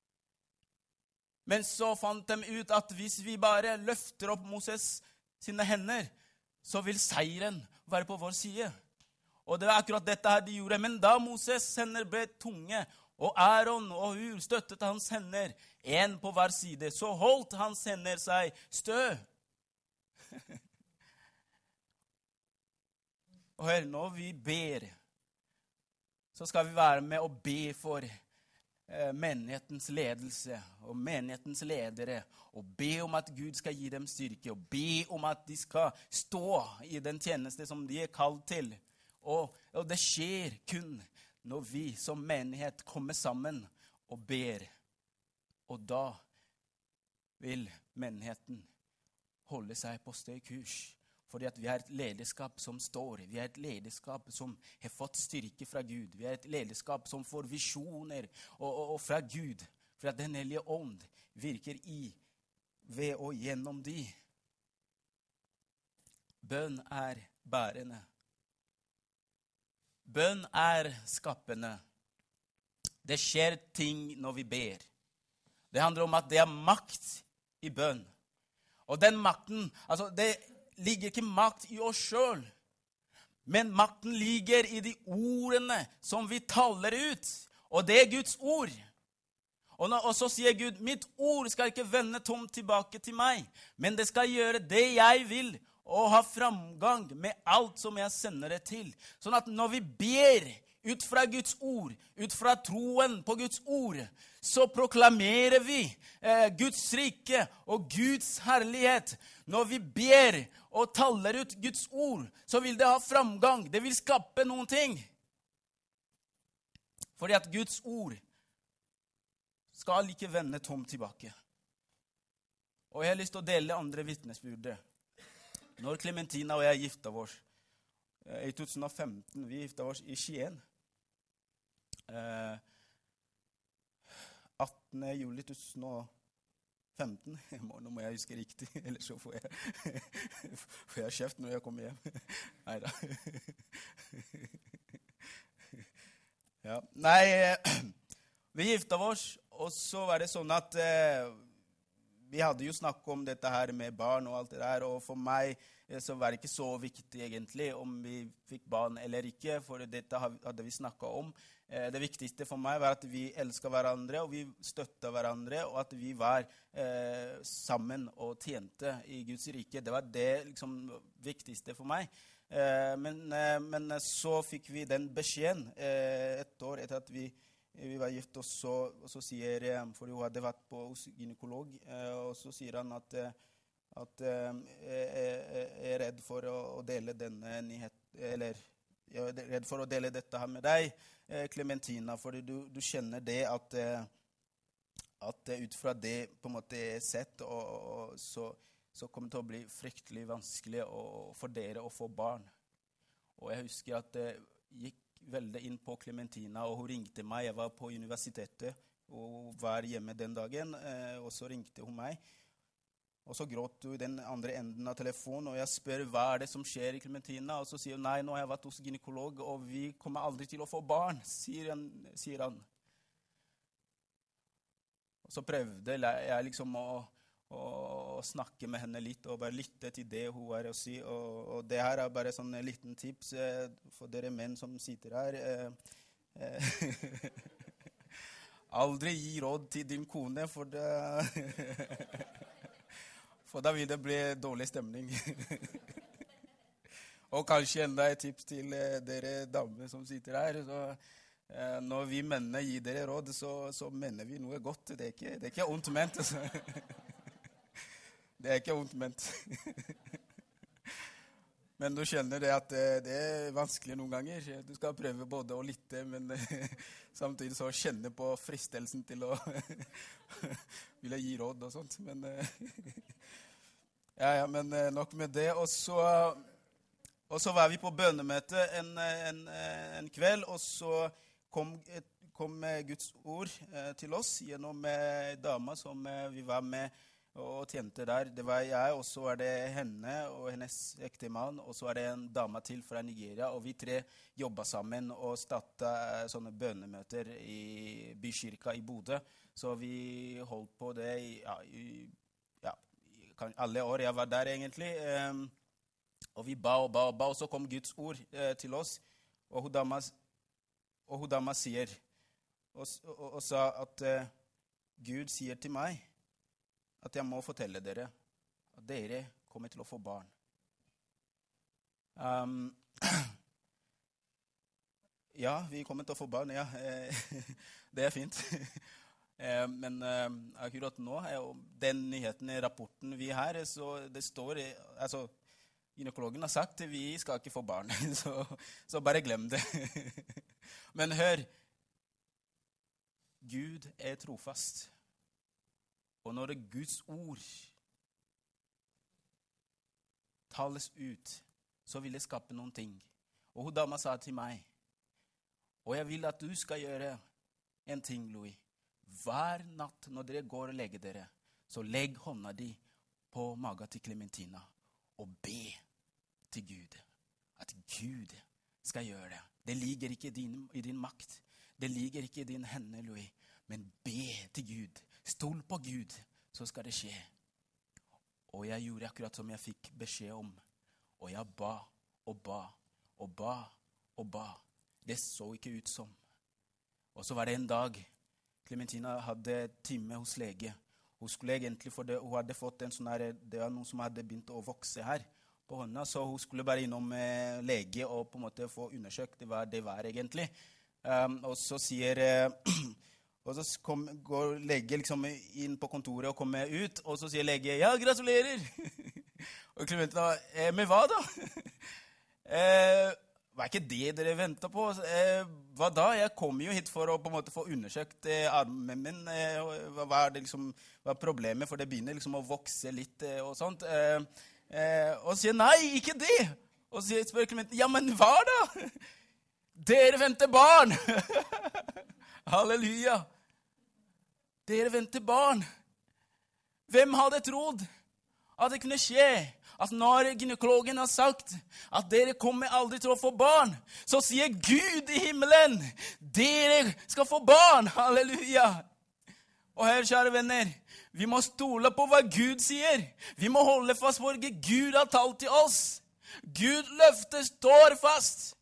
Men så fant de ut at hvis vi bare løfter opp Moses sine hender, så vil seieren være på vår side. Og det var akkurat dette her de gjorde. Men da Moses hender ble tunge, og Aaron og Hur støttet hans hender, en på hver side, så holdt hans hender seg stø. Og hør, når vi ber, så skal vi være med og be for eh, menighetens ledelse og menighetens ledere, og be om at Gud skal gi dem styrke, og be om at de skal stå i den tjeneste som de er kalt til. Og, og det skjer kun når vi som menighet kommer sammen og ber. Og da vil menigheten holde seg på støy kurs. Fordi at vi er et lederskap som står. Vi er et lederskap som har fått styrke fra Gud. Vi er et lederskap som får visjoner og, og, og fra Gud. For at den hellige ånd virker i, ved og gjennom de. Bønn er bærende. Bønn er skapende. Det skjer ting når vi ber. Det handler om at det er makt i bønn. Og den makten, altså det ligger ikke makt i oss selv. Men makten ligger i de ordene som vi taler ut. Og det er Guds ord. Og, når, og så sier Gud, mitt ord skal ikke vende tomt tilbake til meg, men det skal gjøre det jeg vil, og ha framgang med alt som jeg sender det til. Sånn at når vi ber ut fra Guds ord, ut fra troen på Guds ord, så proklamerer vi eh, Guds rike og Guds herlighet. Når vi ber og taler ut Guds ord, så vil det ha framgang. Det vil skape noen ting. Fordi at Guds ord skal ikke vende tomt tilbake. Og jeg har lyst til å dele andre vittnesbyrder. Når Clementina og jeg gifta oss eh, i to tusen og femten, vi gifta oss i Skien. Eh, attende juli to tusen og femten. Nå må jeg huske riktig, ellers så får jeg, får jeg kjeft når jeg kommer hjem. Neida. Ja. Nei, vi gifta oss, og så var det sånn at eh, vi hadde jo snakket om dette her med barn og alt det der, og for meg eh, så var det ikke så viktig egentlig om vi fikk barn eller ikke, for dette hadde vi snakket om. Eh, det viktigste for meg var at vi elsket hverandre, og vi støttet hverandre, og at vi var eh, sammen og tjente i Guds rike. Det var det liksom viktigste for meg. Eh, men, eh, men så fikk vi den beskjeden eh, et år etter at vi Vi var gift, og så, og så sier, for hun hadde vært på hos gynekolog, og så sier han at, at jeg er redd for å dele denne nyhet, eller jeg er redd for å dele dette her med deg, Clementina, for du, du kjenner det at, at ut fra det på en måte er sett, og, og så, så kommer det til å bli fryktelig vanskelig å, for dere å få barn. Og jeg husker at det gikk veldig inn på Clementina, og hun ringte meg. Jeg var på universitetet og var hjemme den dagen, og så ringte hun meg. Og så gråt hun i den andre enden av telefonen, og jeg spør hva er det som skjer i Clementina, og så sier hun, nei, nå har jeg vært hos gynekolog, og vi kommer aldri til å få barn, sier han. Sier han. Og så prøvde jeg liksom å og snakke med henne litt, og bare lytte til det hun har å si. Og, og det her er bare sånn en liten tips eh, for dere menn som sitter her. Eh, eh, aldri gi råd til din kone, for, det, for da vil det bli dårlig stemning. Og kanskje enda et tips til eh, dere damer som sitter her. Så, eh, når vi mennene gir dere råd, så, så mener vi noe godt. Det er ikke, det er ikke ondt ment. Altså. Det er ikke ondt ment. Men du skjønner det at det er vanskelig noen ganger. Du skal prøve både å lytte, men samtidig så kjenne på fristelsen til å ville gi råd og sånt. Men, ja, ja, men nok med det. Og så, og så var vi på bønnemøte en, en, en kveld, og så kom, kom Guds ord til oss gjennom dama som vi var med og tjente der. Det var jeg, og så var det henne og hennes ektemann, og så var det en dame til fra Nigeria, og vi tre jobbet sammen og startet sånne bønnemøter i bykirka i Bodø. Så vi holdt på det i, ja, i ja, alle år jeg var der egentlig. Um, og vi ba og ba og ba, og så kom Guds ord uh, til oss, og hun dama, og hun dama sier, og, og, og sa at uh, Gud sier til meg, at jeg må fortelle dere at dere kommer til å få barn. Um, ja, vi kommer til å få barn, ja. Det er fint. Men akkurat nå, den nyheten i rapporten vi har, så det står, altså, gynekologen har sagt at vi skal ikke få barn, så, så bare glem det. Men hør, Gud er trofast. Og når det Guds ord tales ut, så vil det skape noen ting. Og hun dama sa til meg, og jeg vil at du skal gjøre en ting, Louis. Hver natt når dere går og legger dere, så legg hånda di på magen til Clementina og be til Gud. At Gud skal gjøre det. Det ligger ikke i din, i din makt. Det ligger ikke i din hende, Louis. Men be til Gud. Stol på Gud, så skal det skje. Og jeg gjorde akkurat som jeg fikk beskjed om. Og jeg ba og ba. og ba og ba. Det så ikke ut som. Og så var det en dag Clementina hadde time hos lege. Hun skulle egentlig, for det, hun hadde fått en sånn her, det var noen som hadde begynt å vokse her på hånda, så hun skulle bare innom eh, lege og på en måte få undersøkt hva det var egentlig. Um, og så sier eh, og så kom, går lege liksom inn på kontoret og kommer ut, og så sier lege, ja, gratulerer. Og Clementina, eh, med hva da? eh, var ikke det dere ventet på? Eh, hva da? Jeg kom jo hit for å på en måte få undersøkt eh, armen min. Eh, hva var det liksom, hva var problemet? For det begynner liksom å vokse litt eh, og sånt. Eh, eh, og sier, nei, ikke det. Og så spør Clementina, ja, men hva da? Dere venter barn. Halleluja. Dere venter barn. Hvem hadde trodd at det kunne skje? At når gynekologen har sagt at dere kommer aldri til å få barn, så sier Gud i himmelen, dere skal få barn. Halleluja. Og her, kjære venner, vi må stole på hva Gud sier. Vi må holde fast på hva Gud har talt til oss. Gud løftet står fast.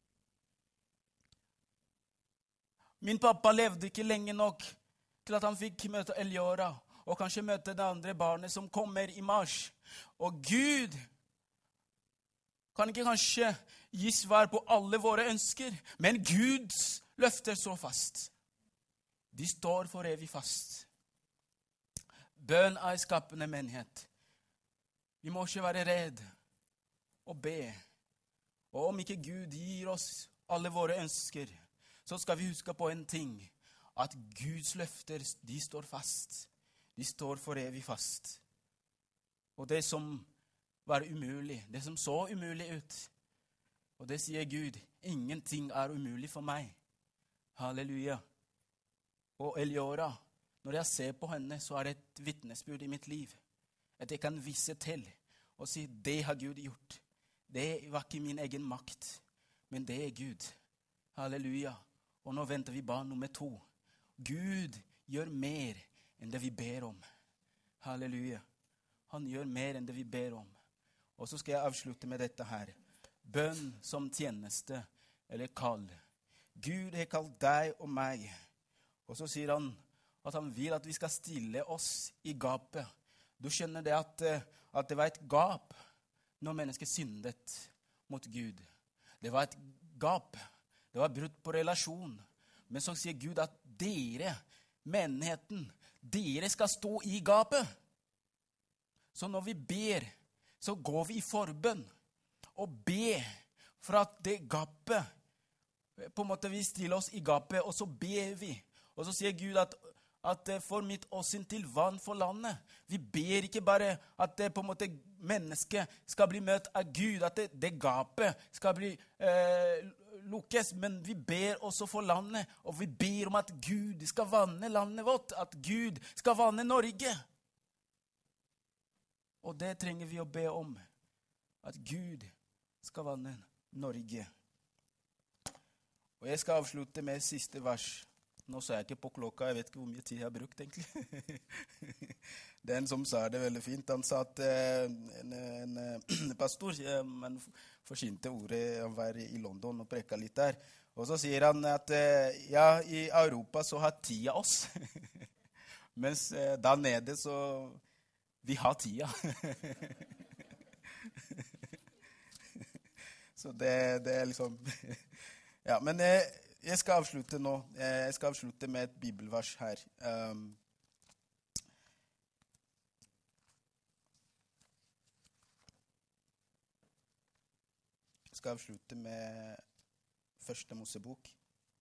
Min pappa levde ikke lenge nok til at han fikk møte Eliora, og kanskje møte det andre barnet som kommer i mars. Og Gud kan ikke kanskje gi svar på alle våre ønsker, men Guds løfter står fast. De står for evig fast. Bønn er skapende menighet. Vi må ikke være redd og be. Og om ikke Gud gir oss alle våre ønsker, så skal vi huske på en ting, at Guds løfter, de står fast. De står for evig fast. Og det som var umulig, det som så umulig ut, og det sier Gud, ingenting er umulig for meg. Halleluja. Og Eliora, når jeg ser på henne, så er det et vittnesbyrd i mitt liv. At jeg kan vise til og si, det har Gud gjort. Det var ikke min egen makt, men det er Gud. Halleluja. Og nå venter vi barn nummer to. Gud gjør mer enn det vi ber om. Halleluja. Han gjør mer enn det vi ber om. Og så skal jeg avslutte med dette her. Bønn som tjeneste, eller kall. Gud har kalt deg og meg. Og så sier han at han vil at vi skal stille oss i gapet. Du skjønner det at, at det var et gap når mennesket syndet mot Gud. Det var et gap. Det var brudd på relasjon. Men så sier Gud at dere, menigheten, dere skal stå i gapet. Så når vi ber, så går vi i forbønn og ber for at det gapet, på en måte vi stiller oss i gapet, og så ber vi. Og så sier Gud at, at formidl oss inn til vann for landet. Vi ber ikke bare at det på en måte mennesket skal bli møtt av Gud, at det, det gapet skal bli eh, lukkes, men vi ber også for landet, og vi ber om at Gud skal vanne landet vårt, at Gud skal vanne Norge. Og det trenger vi å be om, at Gud skal vanne Norge. Og jeg skal avslutte med siste vers. Nå så jeg ikke på klokka, jeg vet ikke hvor mye tid jeg har brukt egentlig. Den som sa det veldig fint, han sa at eh, en, en, en pastor, man forsynte ordet, han var i London og prekket litt der. Og så sier han at eh, ja, i Europa så har tida oss. Mens eh, der nede så vi har tida. Så det, det er liksom... Ja, men... Eh, Jeg skal avslutte nå. Jeg skal avslutte med et bibelvers her. Um, jeg skal avslutte med første Mosebok.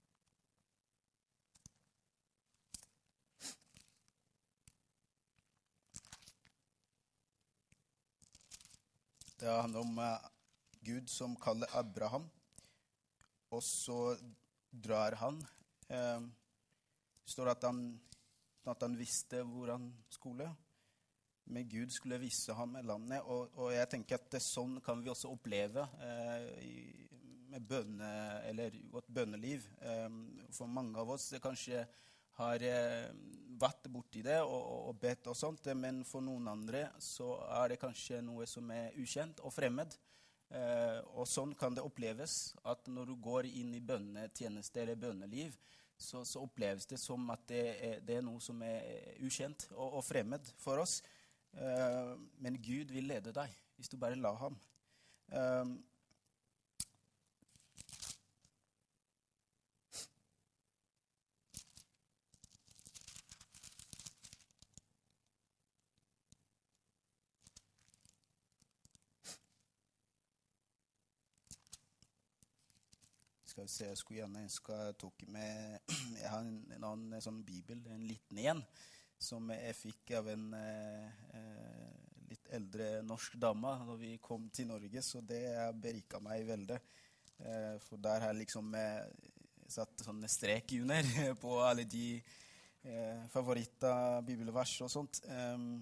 Det handler om uh, Gud som kaller Abraham. Og så drar han. Eh, står at han, at han visste hvor han skulle. Men Gud skulle vise ham landet. Og, og jeg tenker at det, sånn kan vi også oppleve eh, i, med bønne, eller vårt bønneliv. Eh, for mange av oss det kanskje har eh, vært borti det og, og bedt og sånt. Men for noen andre så er det kanskje noe som er ukjent og fremmed. Eh, og sånn kan det oppleves at når du går inn i bønnetjeneste eller bønneliv, så, så oppleves det som at det er, det er noe som er ukjent og, og fremmed for oss. Eh, men Gud vil lede deg, hvis du bare lar ham. Eh, Skal vi se, jeg skulle gjerne ønske jeg tok med, jeg har en, en annen sånn bibel, en liten en, som jeg fikk av en eh, litt eldre norsk dame da vi kom til Norge, så det beriket meg veldig. Eh, for der har jeg liksom eh, satt sånne strek under på alle de eh, favoritter, bibelvers og sånt. Um,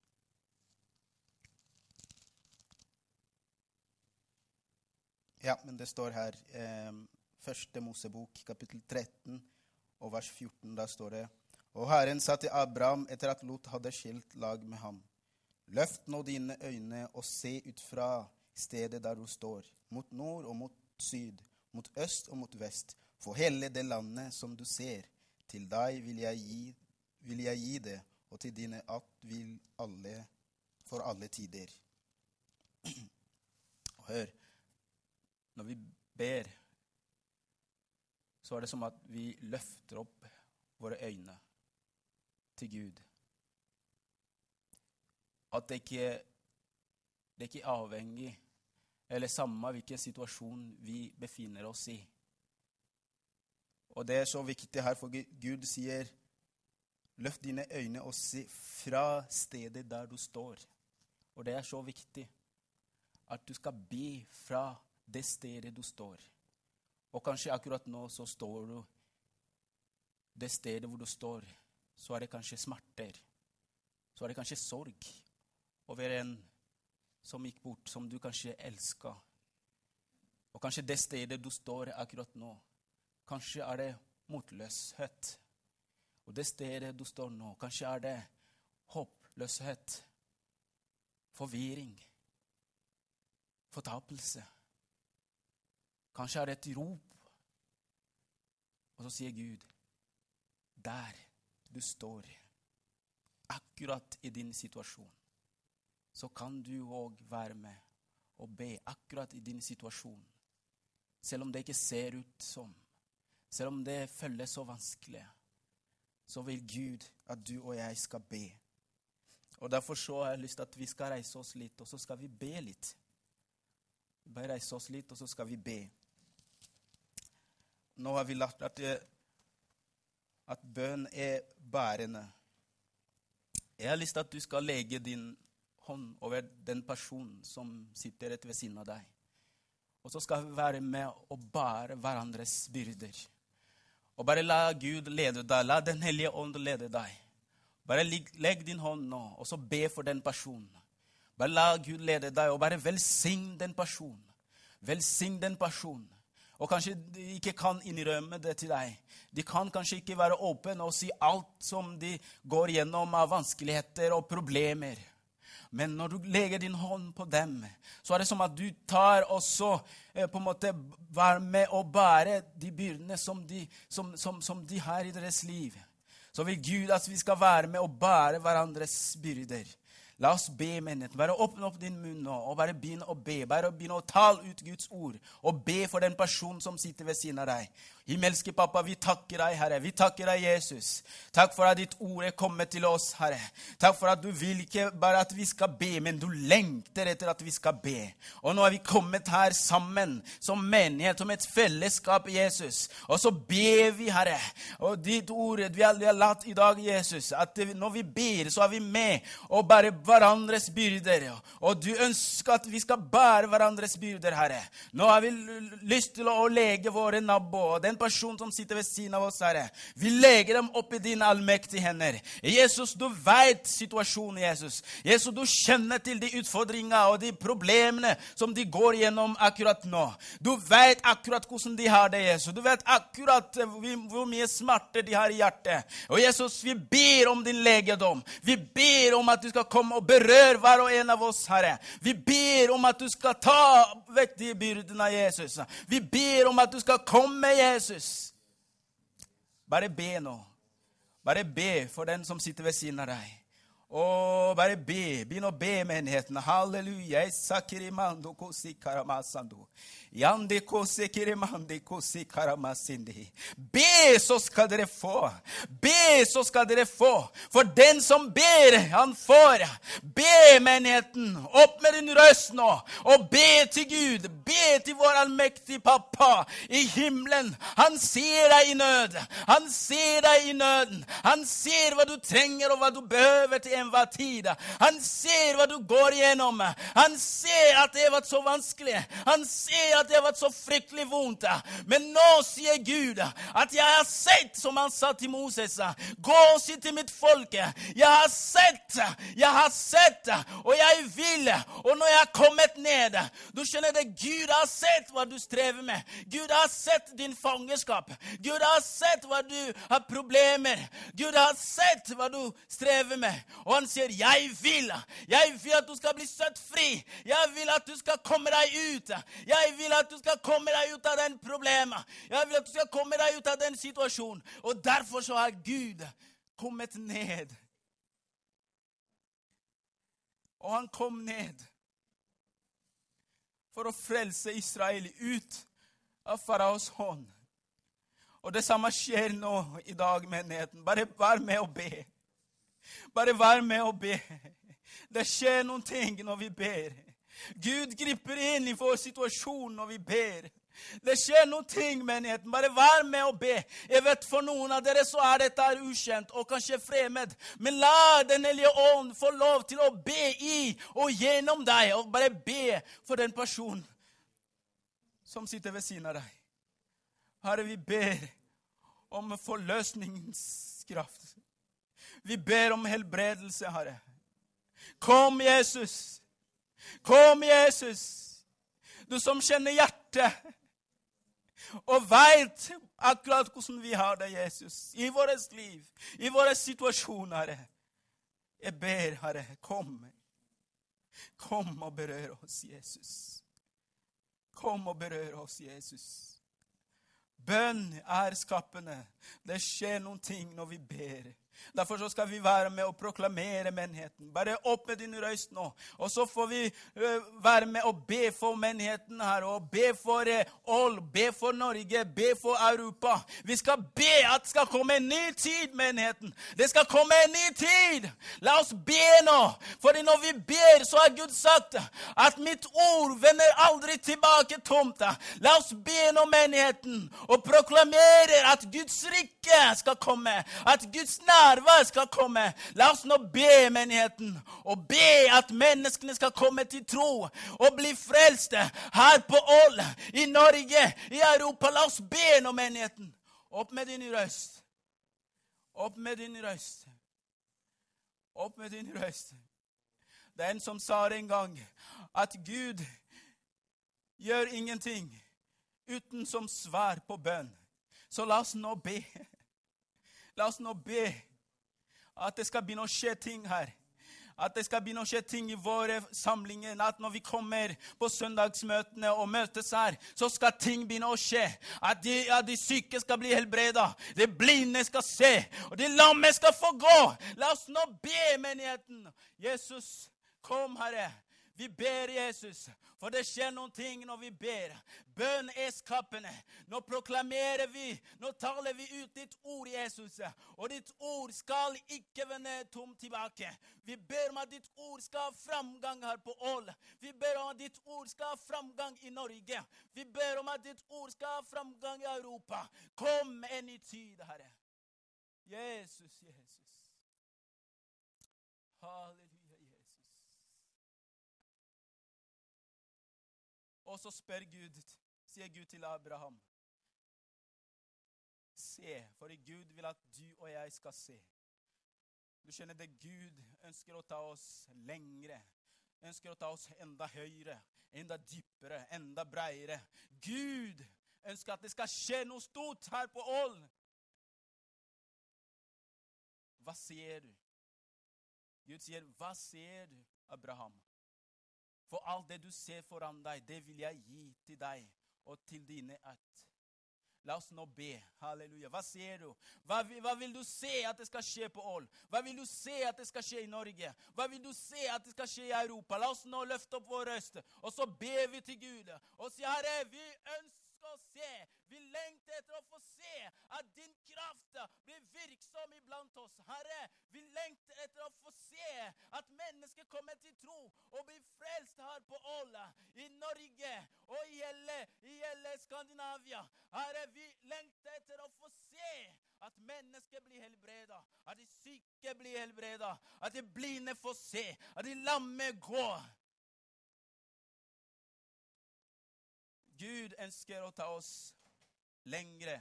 ja, men det står her... Eh, Første Mosebok, kapittel tretten, og vers fjorten, der står det: Og Herren sa til Abraham etter at Lot hadde skilt lag med ham: Løft nå dine øyne og se ut fra stedet der du står, mot nord og mot syd, mot øst og mot vest, for hele det landet som du ser. Til deg vil jeg gi, vil jeg gi det, og til dine att vil alle, for alle tider. Og hør, når vi ber, så er det som at vi løfter opp våre øyne til Gud. At det ikke, det ikke er avhengig, eller samme hvilken situasjon vi befinner oss i. Og det er så viktig her, for Gud sier, løft dine øyne og se fra stedet der du står. Og det er så viktig at du skal be fra det stedet du står. Og kanskje akkurat nå så står du, det stedet hvor du står, så er det kanskje smerter. Så er det kanskje sorg over en som gikk bort, som du kanskje elsket. Og kanskje det stedet du står akkurat nå, kanskje er det motløshet. Og det stedet du står nå, kanskje er det håpløshet, forvirring, fortapelse. Kanskje er det et rop. Og så sier Gud, der du står, akkurat i din situasjon, så kan du også være med og be akkurat i din situasjon. Selv om det ikke ser ut som, selv om det føles så vanskelig, så vil Gud at du og jeg skal be. Og derfor så har jeg lyst til at vi skal reise oss litt, og så skal vi be litt. Bare reise oss litt, og så skal vi be. Nå har vi lært at, at bønn er bærende. Jeg har lyst til at du skal legge din hånd over den personen som sitter rett ved siden av deg. Og så skal vi være med og bære hverandres byrder. Og bare la Gud lede deg, la den hellige ånd lede deg. Bare legg din hånd nå, og så be for den personen. Bare la Gud lede deg, og bare velsign den personen. Velsign den personen. Og kanskje de ikke kan innrømme det til deg. De kan kanskje ikke være åpne og si alt som de går gjennom av vanskeligheter og problemer. Men når du legger din hånd på dem, så er det som at du tar også eh, på en måte være med og bære de byrdene som de, som, som, som de har i deres liv. Så vil Gud at vi skal være med og bære hverandres byrder. La oss be, menigheten. Bare åpne opp din munn nå, og bare begynne å be. Bare begynne å tale ut Guds ord, og be for den personen som sitter ved siden av deg. Himmelske pappa, vi takker deg, Herre. Vi takker deg, Jesus. Takk for at ditt ord er kommet til oss, Herre. Takk for at du vil ikke bare at vi skal be, men du lengter etter at vi skal be. Og nå er vi kommet her sammen, som menighet, som et fellesskap, Jesus. Og så ber vi, Herre, og ditt ord, vi har latt i dag, Jesus, at når vi ber, så er vi med, og bare hverandres byrder. Og du ønsker at vi skal bære hverandres byrder, Herre. Nå har vi lyst til å lege våre nabo, og den person som sitter ved siden av oss, Herre. Vi legger dem opp i dine allmektige hender. Jesus, du vet situasjonen, Jesus. Jesus, du kjenner til de utfordringer og de problemene som de går gjennom akkurat nå. Du vet akkurat hvordan de har det, Jesus. Du vet akkurat hvor mye smerte de har i hjertet. Og Jesus, vi ber om din legedom. Vi ber om at du skal komme og berør hver og en av oss, Herre. Vi ber om at du skal ta vekk de byrdene, Jesus. Vi ber om at du skal komme, Jesus. Bare be nå. Bare be for den som sitter ved siden av deg. Og bare be, begynn å be menigheten. Halleluja. Sakirimando kosi karamasando. Yandi kosi kirimandi kosi karamasindi. Be, så skal dere få. Be, så skal dere få. For den som ber, han får. Be menigheten. Opp med din røst nå. Og be til Gud. Be til vår allmektige pappa i himmelen. Han ser deg i nød. Han ser deg i nøden. Han ser hva du trenger og hva du behøver til enhver tid. Han ser hva du går igjennom. Han ser at det har vært så vanskelig. Han ser at det har vært så fryktelig vondt. Men nå sier Gud at jeg har sett, som han sa til Moses, gå og si til mitt folk, jeg har sett, jeg har sett, og jeg vil, og når jeg har kommet ned, du skjønner det, Gud har sett hva du strever med. Gud har sett din fangenskap. Gud har sett hva du har problemer. Gud har sett hva du strever med. Og han sier, jeg vil, jeg vil at du skal bli satt fri. Jeg vil at du skal komme deg ut. Jeg vil at du skal komme deg ut av den problemet. Jeg vil at du skal komme deg ut av den situasjonen. Og derfor så har Gud kommet ned. Og han kom ned for å frelse Israel ut av faraos hånd. Og det samme skjer nå i dag, menigheten. Bare vær med og be. Bare vær med og be. Det skjer noen ting når vi ber. Gud griper inn i vår situasjon når vi ber. Det skjer noen ting, menigheten. Bare vær med og be. Jeg vet for noen av dere så er dette ukjent og kanskje fremmed. Men la den hellige ånd få lov til å be i og gjennom deg. Og bare be for den personen som sitter ved siden av deg. Herre, vi ber om forløsningens kraft. Vi ber om helbredelse, Herre. Kom, Jesus. Kom, Jesus. Du som kjenner hjertet. Og vet akkurat hvordan vi har det, Jesus. I vårt liv. I våre situasjoner, Herre. Jeg ber, Herre, kom. Kom og berør oss, Jesus. Kom og berør oss, Jesus. Bønn er skapende. Det skjer noen ting når vi ber. Derfor så skal vi være med og proklamere menigheten. Bare opp med din røst nå. Og så får vi uh, være med og be for menigheten her. Og be for uh, all, be for Norge, be for Europa. Vi skal be at det skal komme en ny tid, menigheten. Det skal komme en ny tid. La oss be nå. For når vi ber, så har Gud sagt at mitt ord vender aldri tilbake tomt. La oss be nå, menigheten, og proklamere at Guds rike skal komme. At Guds nærvær skal komme. La oss nå be menigheten, og be at menneskene skal komme til tro, og bli frelste her på Ål, i Norge, i Europa. La oss be nå, menigheten. Opp med din røst. Opp med din røst. Opp med din røst. Det er en som sa en gang, at Gud gjør ingenting uten som svar på bønn. Så la oss nå be. La oss nå be at det skal begynne å skje ting her. At det skal begynne å skje ting i våre samlinger. At når vi kommer på søndagsmøtene og møtes her, så skal ting begynne å skje. At de, at de syke skal bli helbredet. De blinde skal se. Og de lamme skal få gå. La oss nå be, menigheten. Jesus, kom, Herre. Vi ber, Jesus, for det skjer noen ting når vi ber. Bønn er skapende. Nå proklamerer vi, nå taler vi ut ditt ord, Jesus. Og ditt ord skal ikke vende tomt tilbake. Vi ber om at ditt ord skal ha framgang her på Ål. Vi ber om at ditt ord skal ha framgang i Norge. Vi ber om at ditt ord skal ha framgang i Europa. Kom en ny tid, Herre. Jesus, Jesus. Halleluja. Og så spør Gud, sier Gud til Abraham, se, for Gud vil at du og jeg skal se. Du skjønner det, Gud ønsker å ta oss lengre, ønsker å ta oss enda høyere, enda dypere, enda bredere. Gud ønsker at det skal skje noe stort her på Ål. Hva sier du? Gud sier, hva ser du, Abraham? For alt det du ser foran deg, det vil jeg gi til deg og til dine ett. La oss nå be. Halleluja. Hva ser du? Hva, hva vil du se at det skal skje på Ål? Hva vil du se at det skal skje i Norge? Hva vil du se at det skal skje i Europa? La oss nå løfte opp vår røst, og så ber vi til Gud. Og sier, Herre, vi ønsker å se. Vi lengter etter å få se at din kraft blir virksom iblant oss. Herre, vi lengter etter å få se at mennesker kommer til tro og blir frelst her på Ål, i Norge og i hele, i hele Skandinavia. Herre, vi lengter etter å få se at mennesker blir helbredet, at de syke blir helbredet, at de blinde får se, at de lamme går. Gud ønsker å ta oss lengre,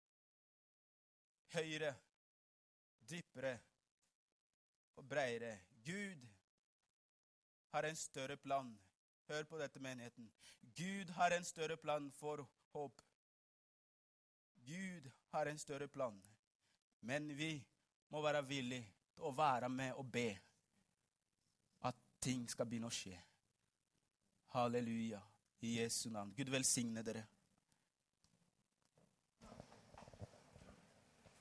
høyere, dypere og bredere. Gud har en større plan. Hør på dette, menigheten. Gud har en større plan for håp. Gud har en større plan. Men vi må være villige til å være med og be at ting skal begynne å skje. Halleluja. I Jesu navn. Gud velsigne dere.